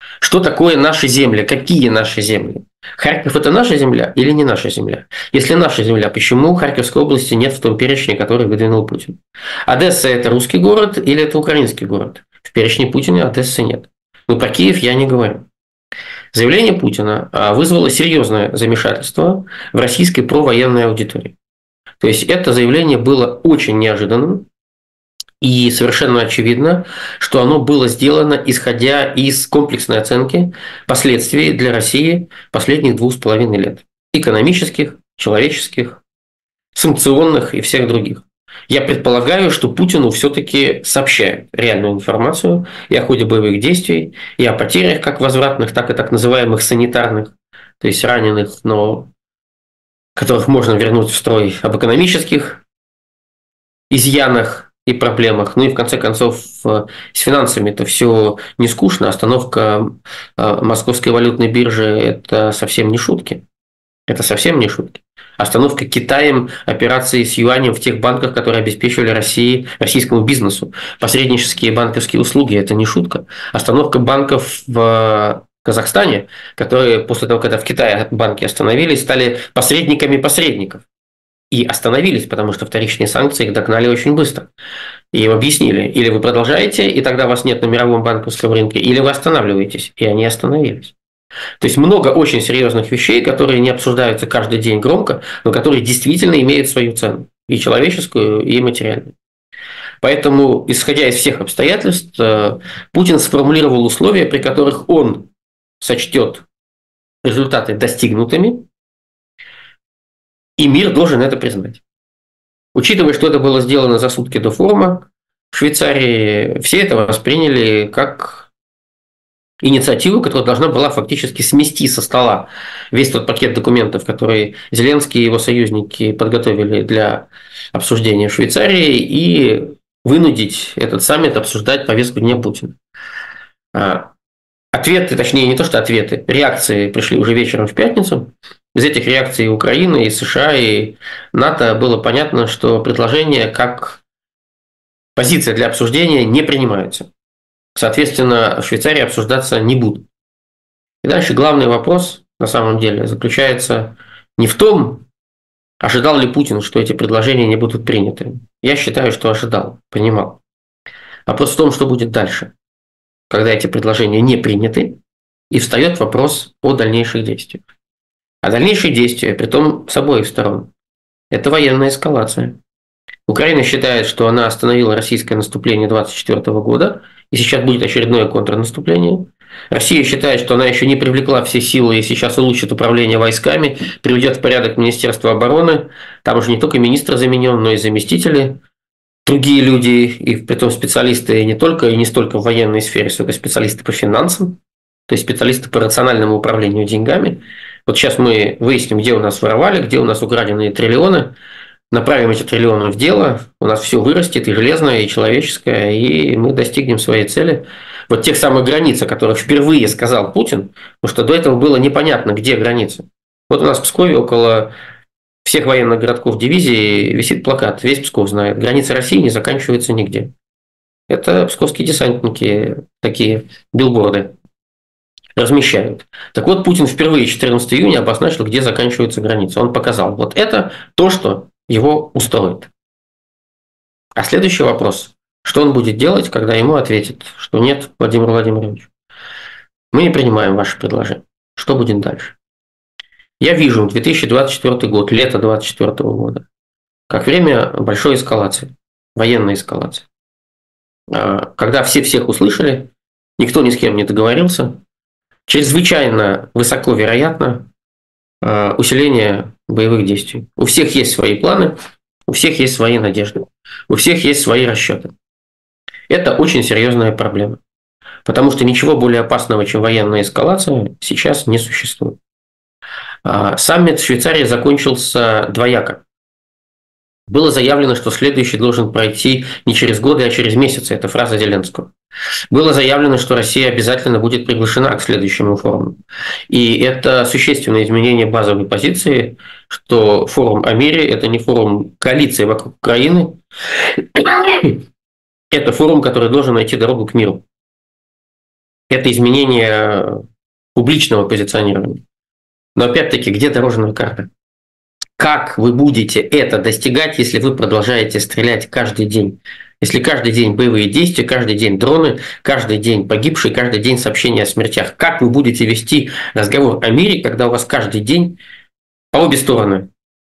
Что такое наши земли? Какие наши земли? Харьков – это наша земля или не наша земля? Если наша земля, почему Харьковской области нет в том перечне, который выдвинул Путин? Одесса – это русский город или это украинский город? В перечне Путина Одессы нет. Но про Киев я не говорю. Заявление Путина вызвало серьезное замешательство в российской провоенной аудитории. То есть это заявление было очень неожиданным. И совершенно очевидно, что оно было сделано исходя из комплексной оценки последствий для России последних 2,5 лет. Экономических, человеческих, санкционных и всех других. Я предполагаю, что Путину все-таки сообщают реальную информацию и о ходе боевых действий, и о потерях как возвратных, так и так называемых санитарных, то есть раненых, но которых можно вернуть в строй, об экономических изъянах и проблемах. Ну и в конце концов с финансами это все не скучно. Остановка Московской валютной биржи – это совсем не шутки. Это совсем не шутки. Остановка Китаем операций с юанем в тех банках, которые обеспечивали российскому бизнесу. Посреднические банковские услуги – это не шутка. Остановка банков в Казахстане, которые после того, когда в Китае банки остановились, стали посредниками посредников. И остановились, потому что вторичные санкции их догнали очень быстро. И им объяснили, или вы продолжаете, и тогда вас нет на мировом банковском рынке, или вы останавливаетесь. И они остановились. То есть много очень серьезных вещей, которые не обсуждаются каждый день громко, но которые действительно имеют свою цену. И человеческую, и материальную. Поэтому, исходя из всех обстоятельств, Путин сформулировал условия, при которых он сочтет результаты достигнутыми, и мир должен это признать. Учитывая, что это было сделано за сутки до форума в Швейцарии, все это восприняли как инициативу, которая должна была фактически смести со стола весь тот пакет документов, который Зеленский и его союзники подготовили для обсуждения в Швейцарии, и вынудить этот саммит обсуждать повестку дня Путина. Ответы, точнее, не то что ответы, реакции пришли уже вечером в пятницу. Из этих реакций Украины, и США, и НАТО было понятно, что предложения как позиция для обсуждения не принимаются. Соответственно, в Швейцарии обсуждаться не будут. И дальше главный вопрос, на самом деле, заключается не в том, ожидал ли Путин, что эти предложения не будут приняты. Я считаю, что ожидал, понимал. Вопрос в том, что будет дальше, когда эти предложения не приняты, и встает вопрос о дальнейших действиях. А дальнейшие действия, притом с обоих сторон, это военная эскалация. Украина считает, что она остановила российское наступление 2024 года, и сейчас будет очередное контрнаступление. Россия считает, что она еще не привлекла все силы и сейчас улучшит управление войсками, приведет в порядок Министерство обороны. Там уже не только министр заменен, но и заместители, другие люди, и притом специалисты не только и не столько в военной сфере, сколько специалисты по финансам, то есть специалисты по рациональному управлению деньгами. Вот сейчас мы выясним, где у нас воровали, где у нас украденные триллионы, направим эти триллионы в дело, у нас все вырастет, и железное, и человеческое, и мы достигнем своей цели. Вот тех самых границ, о которых впервые сказал Путин, потому что до этого было непонятно, где границы. Вот у нас в Пскове около всех военных городков дивизии висит плакат, весь Псков знает, границы России не заканчиваются нигде. Это псковские десантники, такие билборды размещают. Так вот, Путин впервые 14 июня обозначил, где заканчиваются границы. Он показал, вот это то, что его устроит. А следующий вопрос, что он будет делать, когда ему ответят, что нет, Владимир Владимирович, мы не принимаем ваше предложение. Что будет дальше? Я вижу 2024 год, лето 2024 года, как время большой эскалации, военной эскалации. Когда все всех услышали, никто ни с кем не договорился, чрезвычайно высоко вероятно усиление боевых действий. У всех есть свои планы, у всех есть свои надежды, у всех есть свои расчеты. Это очень серьезная проблема, потому что ничего более опасного, чем военная эскалация, сейчас не существует. Саммит в Швейцарии закончился двояко. Было заявлено, что следующий должен пройти не через годы, а через месяцы. Это фраза Зеленского. Было заявлено, что Россия обязательно будет приглашена к следующему форуму. И это существенное изменение базовой позиции, что форум о мире – это не форум коалиции вокруг Украины, это форум, который должен найти дорогу к миру. Это изменение публичного позиционирования. Но опять-таки, где дорожная карта? Как вы будете это достигать, если вы продолжаете стрелять каждый день? Если каждый день боевые действия, каждый день дроны, каждый день погибшие, каждый день сообщения о смертях. Как вы будете вести разговор о мире, когда у вас каждый день по обе стороны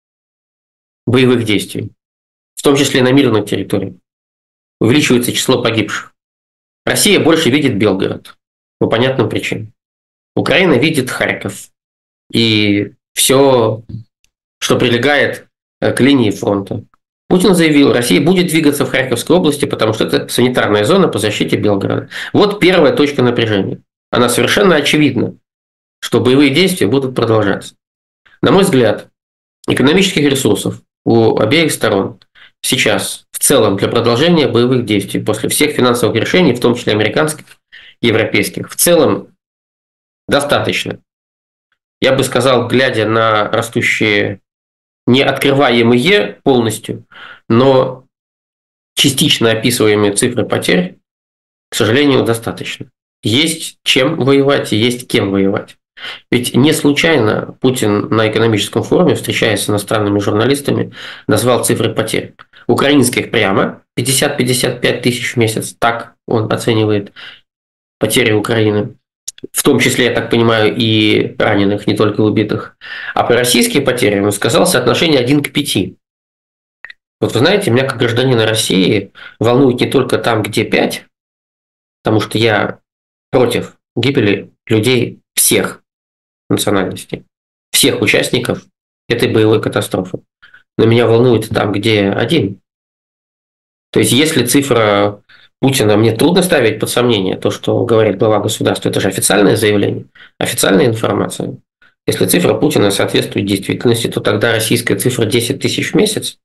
боевых действий, в том числе на мирной территории, увеличивается число погибших? Россия больше видит Белгород по понятным причинам. Украина видит Харьков и все, что прилегает к линии фронта. Путин заявил, Россия будет двигаться в Харьковской области, потому что это санитарная зона по защите Белгорода. Вот первая точка напряжения. Она совершенно очевидна, что боевые действия будут продолжаться. На мой взгляд, экономических ресурсов у обеих сторон сейчас в целом для продолжения боевых действий после всех финансовых решений, в том числе американских, европейских, в целом достаточно. Я бы сказал, глядя на растущие неоткрываемые полностью, но частично описываемые цифры потерь, к сожалению, достаточно. Есть чем воевать и есть кем воевать. Ведь не случайно Путин на экономическом форуме, встречаясь с иностранными журналистами, назвал цифры потерь. Украинских прямо 50-55 тысяч в месяц, так он оценивает потери Украины. В том числе, я так понимаю, и раненых, не только убитых. А про российские потери он сказал соотношение 1 к 5. Вот вы знаете, меня как гражданина России волнует не только там, где 5, потому что я против гибели людей всех национальностей, всех участников этой боевой катастрофы. Но меня волнует там, где 1. То есть, если цифра Путина мне трудно ставить под сомнение то, что говорит глава государства, это же официальное заявление, официальная информация. Если цифра Путина соответствует действительности, то тогда российская цифра 10 тысяч в месяц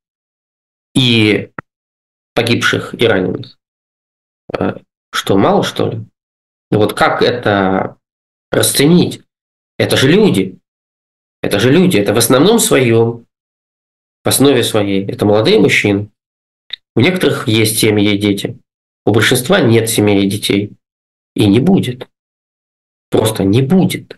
и погибших и раненых. Что, мало, что ли? И вот как это расценить? Это же люди. Это же люди. Это в основном своем, в основе своей. Это молодые мужчины. У некоторых есть семьи и дети. У большинства нет семей и детей. И не будет. Просто не будет.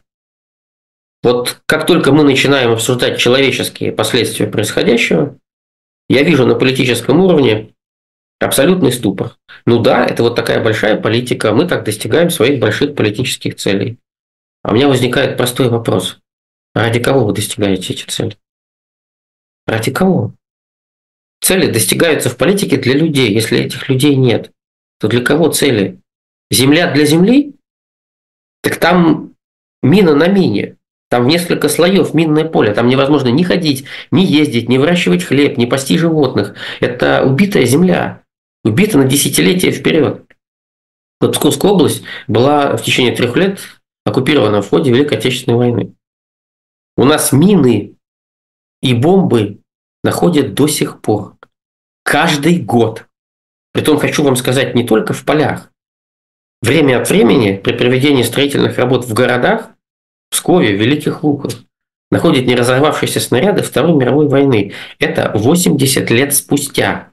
Вот как только мы начинаем обсуждать человеческие последствия происходящего, я вижу на политическом уровне абсолютный ступор. Ну да, это вот такая большая политика, мы так достигаем своих больших политических целей. А у меня возникает простой вопрос. Ради кого вы достигаете эти цели? Ради кого? Цели достигаются в политике для людей. Если этих людей нет, то для кого цели? Земля для земли? Так там мина на мине. Там несколько слоев минное поле. Там невозможно ни ходить, ни ездить, ни выращивать хлеб, ни пасти животных. Это убитая земля. Убита на десятилетия вперед. Вот Псковская область была в течение 3 лет оккупирована в ходе Великой Отечественной войны. У нас мины и бомбы находят до сих пор. Каждый год. Притом хочу вам сказать, не только в полях. Время от времени при проведении строительных работ в городах, в Пскове, в Великих Луках, находят неразорвавшиеся снаряды Второй мировой войны. Это 80 лет спустя.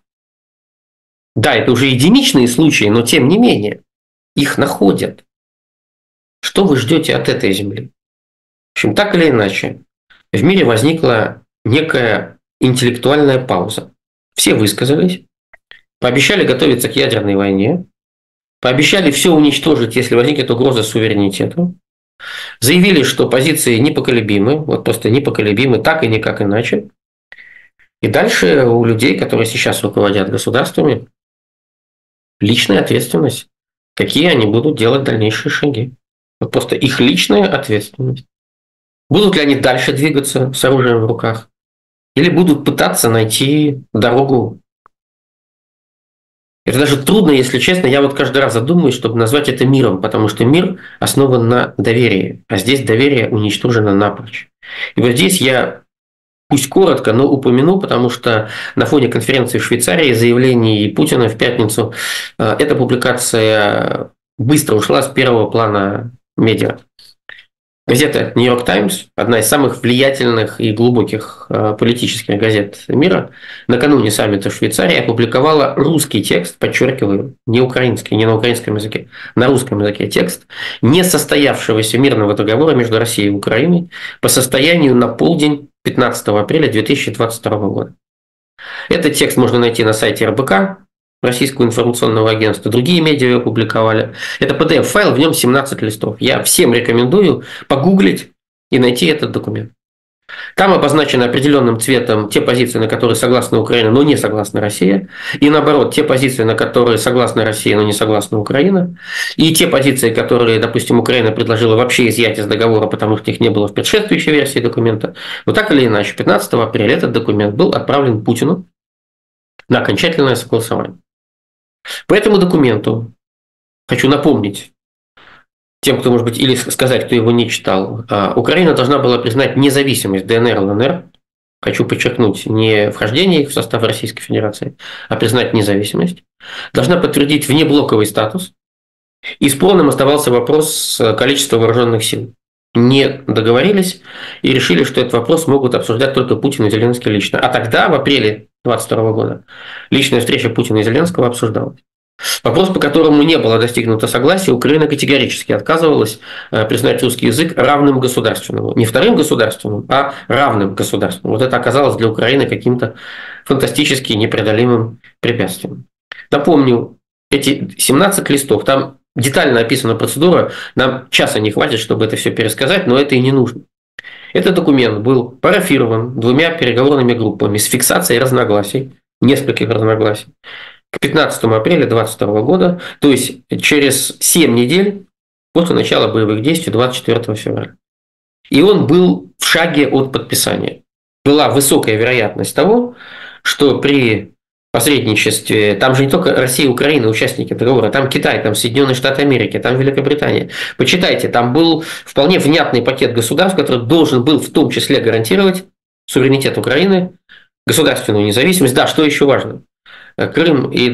Да, это уже единичные случаи, но тем не менее их находят. Что вы ждете от этой земли? В общем, так или иначе, в мире возникла некая интеллектуальная пауза. Все высказались, пообещали готовиться к ядерной войне, пообещали все уничтожить, если возникнет угроза суверенитету, заявили, что позиции непоколебимы, вот просто непоколебимы, так и никак иначе. И дальше у людей, которые сейчас руководят государствами, личная ответственность, какие они будут делать дальнейшие шаги. Вот просто их личная ответственность. Будут ли они дальше двигаться с оружием в руках? Или будут пытаться найти дорогу? Это даже трудно, если честно. Я вот каждый раз задумываюсь, чтобы назвать это миром, потому что мир основан на доверии, а здесь доверие уничтожено напрочь. И вот здесь я, пусть коротко, но упомяну, потому что на фоне конференции в Швейцарии, заявлений Путина в пятницу, эта публикация быстро ушла с первого плана медиа. Газета «Нью-Йорк Таймс», одна из самых влиятельных и глубоких политических газет мира, накануне саммита в Швейцарии опубликовала русский текст, подчеркиваю, не украинский, не на украинском языке, на русском языке текст несостоявшегося мирного договора между Россией и Украиной по состоянию на полдень 15 апреля 2022 года. Этот текст можно найти на сайте РБК, Российского информационного агентства, другие медиа его опубликовали. Это PDF-файл, в нем 17 листов. Я всем рекомендую погуглить и найти этот документ. Там обозначены определенным цветом те позиции, на которые согласна Украина, но не согласна Россия. И наоборот, те позиции, на которые согласна Россия, но не согласна Украина. И те позиции, которые, допустим, Украина предложила вообще изъять из договора, потому что их не было в предшествующей версии документа. Вот так или иначе, 15 апреля этот документ был отправлен Путину на окончательное согласование. По этому документу, хочу напомнить тем, кто, может быть, или сказать, кто его не читал, Украина должна была признать независимость ДНР и ЛНР, хочу подчеркнуть, не вхождение их в состав Российской Федерации, а признать независимость, должна подтвердить внеблоковый статус, и спорным оставался вопрос количества вооруженных сил. Не договорились и решили, что этот вопрос могут обсуждать только Путин и Зеленский лично. А тогда, в апреле 2022 года, личная встреча Путина и Зеленского обсуждалась. Вопрос, по которому не было достигнуто согласия, Украина категорически отказывалась признать русский язык равным государственному. Не вторым государственным, а равным государственным. Вот это оказалось для Украины каким-то фантастически непреодолимым препятствием. Напомню, эти 17 листов, там детально описана процедура, нам часа не хватит, чтобы это все пересказать, но это и не нужно. Этот документ был парафирован двумя переговорными группами с фиксацией разногласий, нескольких разногласий, к 15 апреля 2022 года, то есть через 7 недель после начала боевых действий 24 февраля. И он был в шаге от подписания. Была высокая вероятность того, что при посредничестве, там же не только Россия и Украина участники договора, там Китай, там Соединенные Штаты Америки, там Великобритания. Почитайте, там был вполне внятный пакет государств, который должен был в том числе гарантировать суверенитет Украины, государственную независимость. Да, что еще важно? Крым и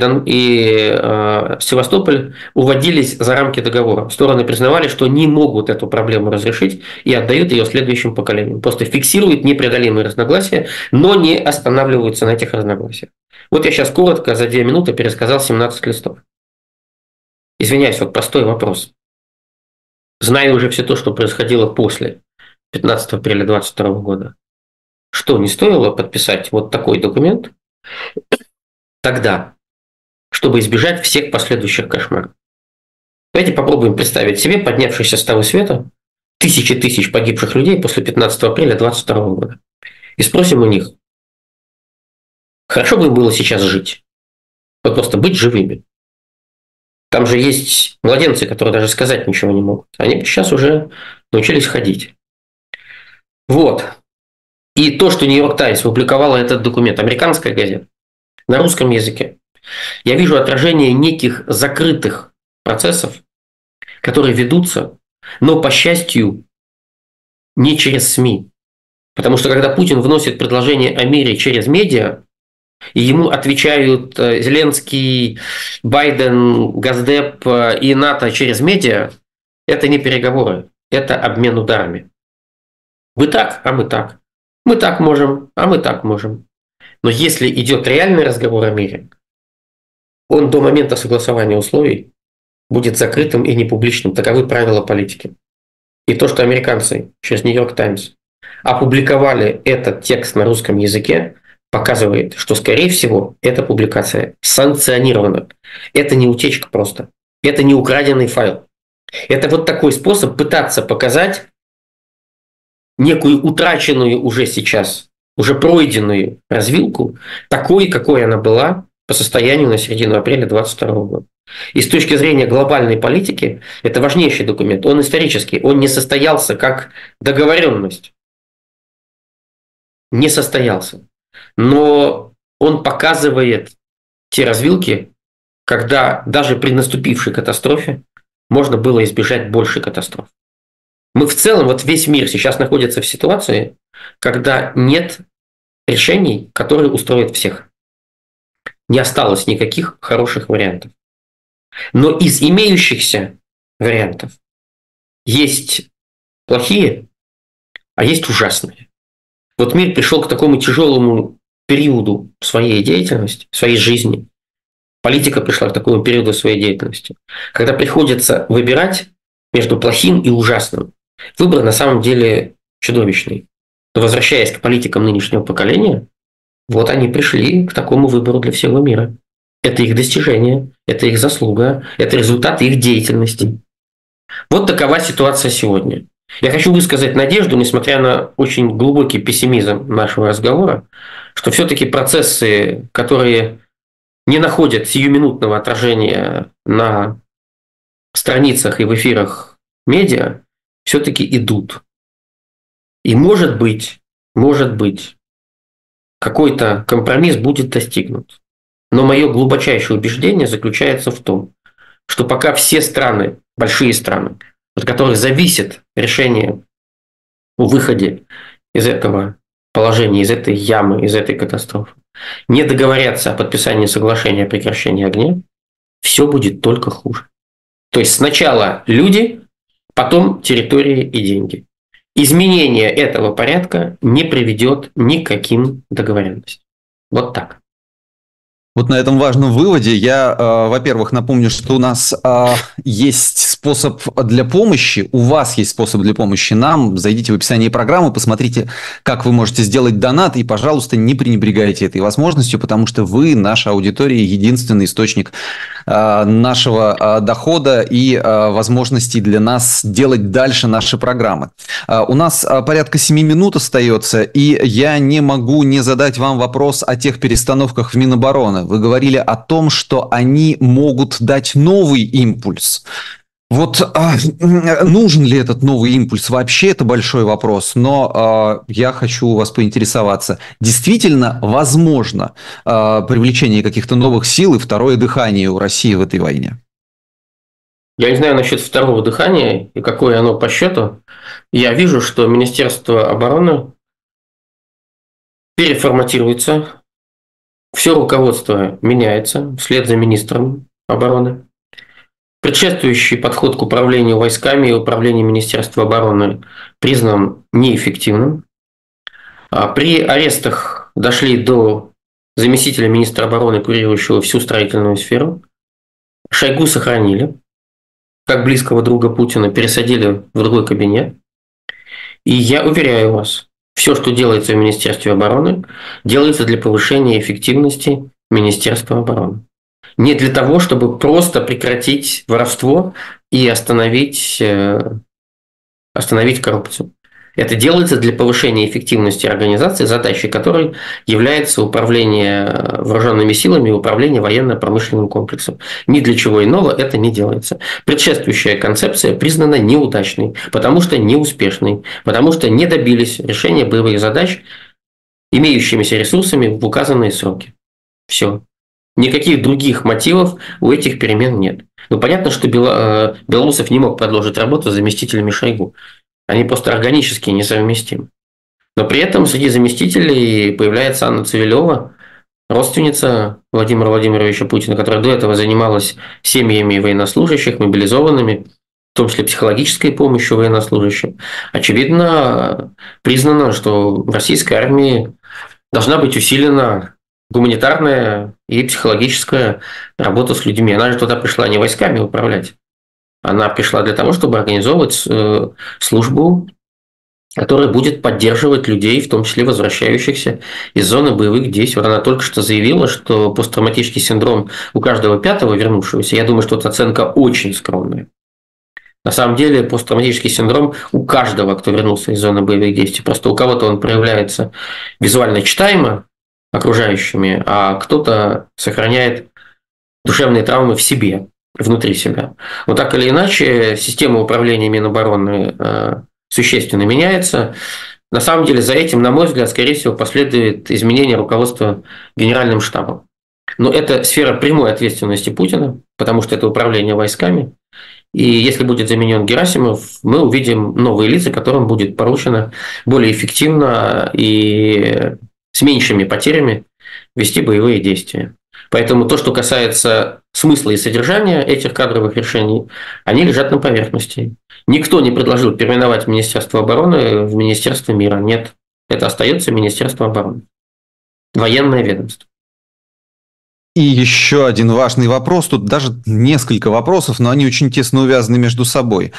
Севастополь уводились за рамки договора. Стороны признавали, что не могут эту проблему разрешить и отдают ее следующим поколениям. Просто фиксируют непреодолимые разногласия, но не останавливаются на этих разногласиях. Вот я сейчас коротко за 2 минуты пересказал 17 листов. Извиняюсь, вот простой вопрос. Зная уже все то, что происходило после 15 апреля 2022 года, что, не стоило подписать вот такой документ тогда, чтобы избежать всех последующих кошмаров? Давайте попробуем представить себе поднявшийся с того света тысячи тысяч погибших людей после 15 апреля 2022 года. И спросим у них, хорошо бы им было сейчас жить, вот просто быть живыми. Там же есть младенцы, которые даже сказать ничего не могут. Они сейчас уже научились ходить. Вот. И то, что Нью-Йорк Таймс опубликовала этот документ, американская газета, на русском языке, я вижу отражение неких закрытых процессов, которые ведутся, но, по счастью, не через СМИ. Потому что когда Путин вносит предложение о мире через медиа, и ему отвечают Зеленский, Байден, Госдеп и НАТО через медиа, это не переговоры, это обмен ударами. Вы так, а мы так. Мы так можем, а мы так можем. Но если идет реальный разговор о мире, он до момента согласования условий будет закрытым и непубличным. Таковы правила политики. И то, что американцы через Нью-Йорк Таймс опубликовали этот текст на русском языке, показывает, что, скорее всего, эта публикация санкционирована. Это не утечка просто. Это не украденный файл. Это вот такой способ пытаться показать некую утраченную уже сейчас, уже пройденную развилку, такой, какой она была по состоянию на середину апреля 2022 года. И с точки зрения глобальной политики, это важнейший документ. Он исторический, он не состоялся как договоренность. Не состоялся. Но он показывает те развилки, когда даже при наступившей катастрофе можно было избежать большей катастроф. Мы в целом, вот весь мир сейчас находится в ситуации, когда нет решений, которые устроят всех. Не осталось никаких хороших вариантов. Но из имеющихся вариантов есть плохие, а есть ужасные. Вот мир пришел к такому тяжелому периоду своей деятельности, своей жизни. Политика пришла к такому периоду своей деятельности, когда приходится выбирать между плохим и ужасным. Выбор на самом деле чудовищный. Но возвращаясь к политикам нынешнего поколения, вот они пришли к такому выбору для всего мира. Это их достижение, это их заслуга, это результат их деятельности. Вот такова ситуация сегодня. Я хочу высказать надежду, несмотря на очень глубокий пессимизм нашего разговора, что все-таки процессы, которые не находят сиюминутного отражения на страницах и в эфирах медиа, все-таки идут. И может быть, какой-то компромисс будет достигнут. Но мое глубочайшее убеждение заключается в том, что пока все страны, большие страны, от которых зависит решение о выходе из этого положения, из этой ямы, из этой катастрофы, не договорятся о подписании соглашения о прекращении огня, все будет только хуже. То есть сначала люди, потом территории и деньги. Изменение этого порядка не приведет ни к каким договоренностям. Вот так. Вот на этом важном выводе я, во-первых, напомню, что у нас есть способ для помощи, у вас есть способ для помощи нам. Зайдите в описание программы, посмотрите, как вы можете сделать донат, и, пожалуйста, не пренебрегайте этой возможностью, потому что вы, наша аудитория, единственный источник нашего дохода и возможностей для нас делать дальше наши программы. У нас порядка 7 минут остается, и я не могу не задать вам вопрос о тех перестановках в Минобороны. Вы говорили о том, что они могут дать новый импульс. Вот нужен ли этот новый импульс? Вообще это большой вопрос, но я хочу у вас поинтересоваться. Действительно возможно привлечение каких-то новых сил и второе дыхание у России в этой войне? Я не знаю насчет второго дыхания и какое оно по счету. Я вижу, что Министерство обороны переформатируется, все руководство меняется вслед за министром обороны. Предшествующий подход к управлению войсками и управлению Министерства обороны признан неэффективным. При арестах дошли до заместителя министра обороны, курирующего всю строительную сферу. Шойгу сохранили, как близкого друга Путина, пересадили в другой кабинет. И я уверяю вас, все, что делается в Министерстве обороны, делается для повышения эффективности Министерства обороны. Не для того, чтобы просто прекратить воровство и остановить коррупцию. Это делается для повышения эффективности организации, задачей которой является управление вооруженными силами и управление военно-промышленным комплексом. Ни для чего иного это не делается. Предшествующая концепция признана неудачной, потому что неуспешной, потому что не добились решения боевых задач имеющимися ресурсами в указанные сроки. Все. Никаких других мотивов у этих перемен нет. Ну, понятно, что Белоусов не мог продолжить работу с заместителями Шойгу. Они просто органически несовместимы. Но при этом среди заместителей появляется Анна Цивилева, родственница Владимира Владимировича Путина, которая до этого занималась семьями военнослужащих, мобилизованными, в том числе психологической помощью военнослужащим. Очевидно, признано, что в российской армии должна быть усилена гуманитарная и психологическая работа с людьми. Она же туда пришла не войсками управлять. Она пришла для того, чтобы организовывать службу, которая будет поддерживать людей, в том числе возвращающихся из зоны боевых действий. Вот она только что заявила, что посттравматический синдром у каждого пятого вернувшегося, я думаю, что эта оценка очень скромная. На самом деле посттравматический синдром у каждого, кто вернулся из зоны боевых действий. Просто у кого-то он проявляется визуально читаемо окружающими, а кто-то сохраняет душевные травмы в себе, внутри себя. Вот так или иначе, система управления Минобороны существенно меняется. На самом деле, за этим, на мой взгляд, скорее всего, последует изменение руководства Генеральным штабом. Но это сфера прямой ответственности Путина, потому что это управление войсками. И если будет заменен Герасимов, мы увидим новые лица, которым будет поручено более эффективно и с меньшими потерями вести боевые действия. Поэтому то, что касается смысла и содержания этих кадровых решений, они лежат на поверхности. Никто не предложил переименовать Министерство обороны в Министерство мира. Нет, это остается Министерство обороны. Военное ведомство. И еще один важный вопрос, тут даже несколько вопросов, но они очень тесно увязаны между собой.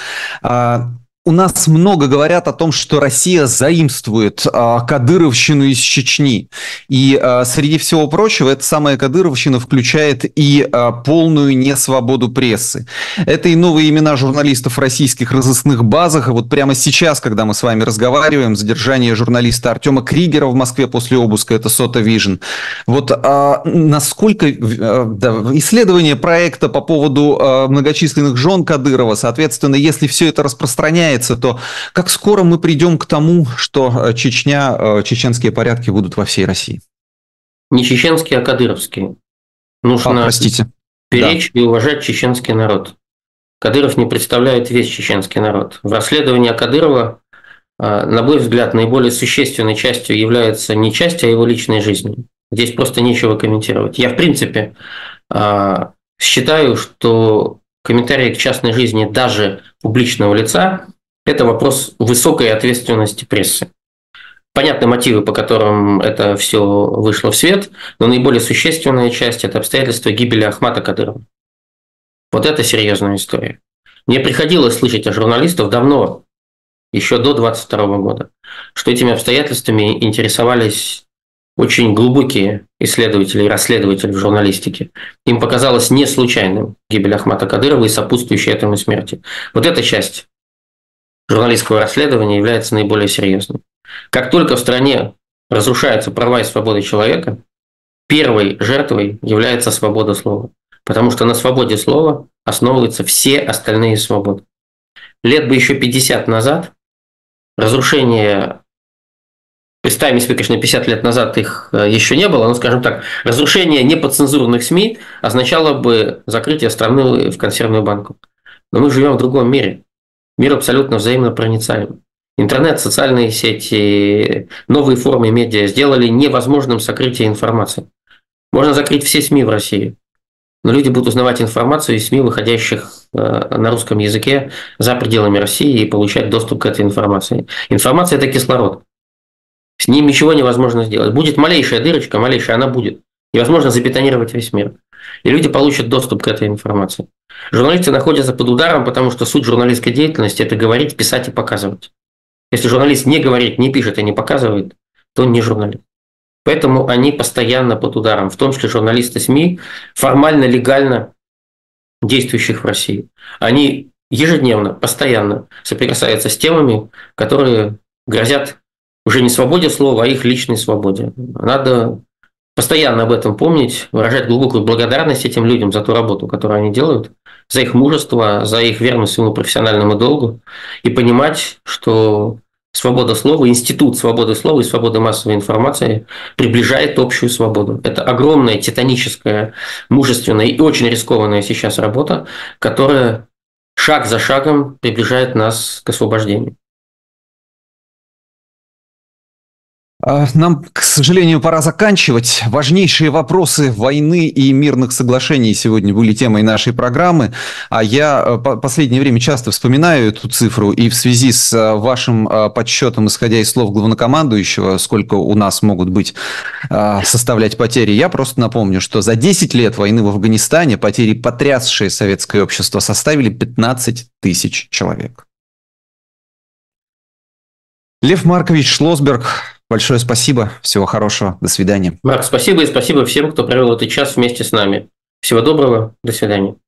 У нас много говорят о том, что Россия заимствует кадыровщину из Чечни. И среди всего прочего, эта самая кадыровщина включает и полную несвободу прессы. Это и новые имена журналистов в российских разыскных базах. И вот прямо сейчас, когда мы с вами разговариваем, задержание журналиста Артема Кригера в Москве после обыска, это Сота Вижн. Вот насколько исследование проекта по поводу многочисленных жен Кадырова, соответственно, если все это распространяется, то как скоро мы придем к тому, что чеченские порядки будут во всей России? Не чеченские, а кадыровские. Нужно беречь и уважать чеченский народ. Кадыров не представляет весь чеченский народ. В расследовании Кадырова, на мой взгляд, наиболее существенной частью является не часть, а его личной жизни. Здесь просто нечего комментировать. Я, в принципе, считаю, что комментарии к частной жизни даже публичного лица – это вопрос высокой ответственности прессы. Понятны мотивы, по которым это все вышло в свет, но наиболее существенная часть – это обстоятельства гибели Ахмата Кадырова. Вот это серьезная история. Мне приходилось слышать от журналистов давно, еще до 22 года, что этими обстоятельствами интересовались очень глубокие исследователи и расследователи в журналистике. Им показалось не случайным гибель Ахмата Кадырова и сопутствующей этому смерти. Вот эта часть журналистского расследования является наиболее серьезной. Как только в стране разрушаются права и свободы человека, первой жертвой является свобода слова. Потому что на свободе слова основываются все остальные свободы. Лет бы еще 50 назад разрушение, представим себе, конечно, 50 лет назад их еще не было, но, скажем так, разрушение неподцензурных СМИ означало бы закрытие страны в консервную банку. Но мы живем в другом мире. Мир абсолютно взаимно проницаемый. Интернет, социальные сети, новые формы медиа сделали невозможным сокрытие информации. Можно закрыть все СМИ в России, но люди будут узнавать информацию из СМИ, выходящих на русском языке за пределами России, и получать доступ к этой информации. Информация – это кислород. С ним ничего невозможно сделать. Будет малейшая дырочка, малейшая, она будет. Невозможно забетонировать весь мир. И люди получат доступ к этой информации. Журналисты находятся под ударом, потому что суть журналистской деятельности – это говорить, писать и показывать. Если журналист не говорит, не пишет и не показывает, то он не журналист. Поэтому они постоянно под ударом, в том числе журналисты СМИ, формально, легально действующих в России. Они ежедневно, постоянно соприкасаются с темами, которые грозят уже не свободе слова, а их личной свободе. Надо постоянно об этом помнить, выражать глубокую благодарность этим людям за ту работу, которую они делают, за их мужество, за их верность своему профессиональному долгу, и понимать, что свобода слова, институт свободы слова и свободы массовой информации приближает общую свободу. Это огромная, титаническая, мужественная и очень рискованная сейчас работа, которая шаг за шагом приближает нас к освобождению. Нам, к сожалению, пора заканчивать. Важнейшие вопросы войны и мирных соглашений сегодня были темой нашей программы. А я в последнее время часто вспоминаю эту цифру, и в связи с вашим подсчетом, исходя из слов главнокомандующего, сколько у нас могут быть составлять потери, я просто напомню, что за 10 лет войны в Афганистане потери, потрясшие советское общество, составили 15 тысяч человек. Лев Маркович Шлосберг, большое спасибо, всего хорошего, до свидания. Марк, спасибо, и спасибо всем, кто провел этот час вместе с нами. Всего доброго, до свидания.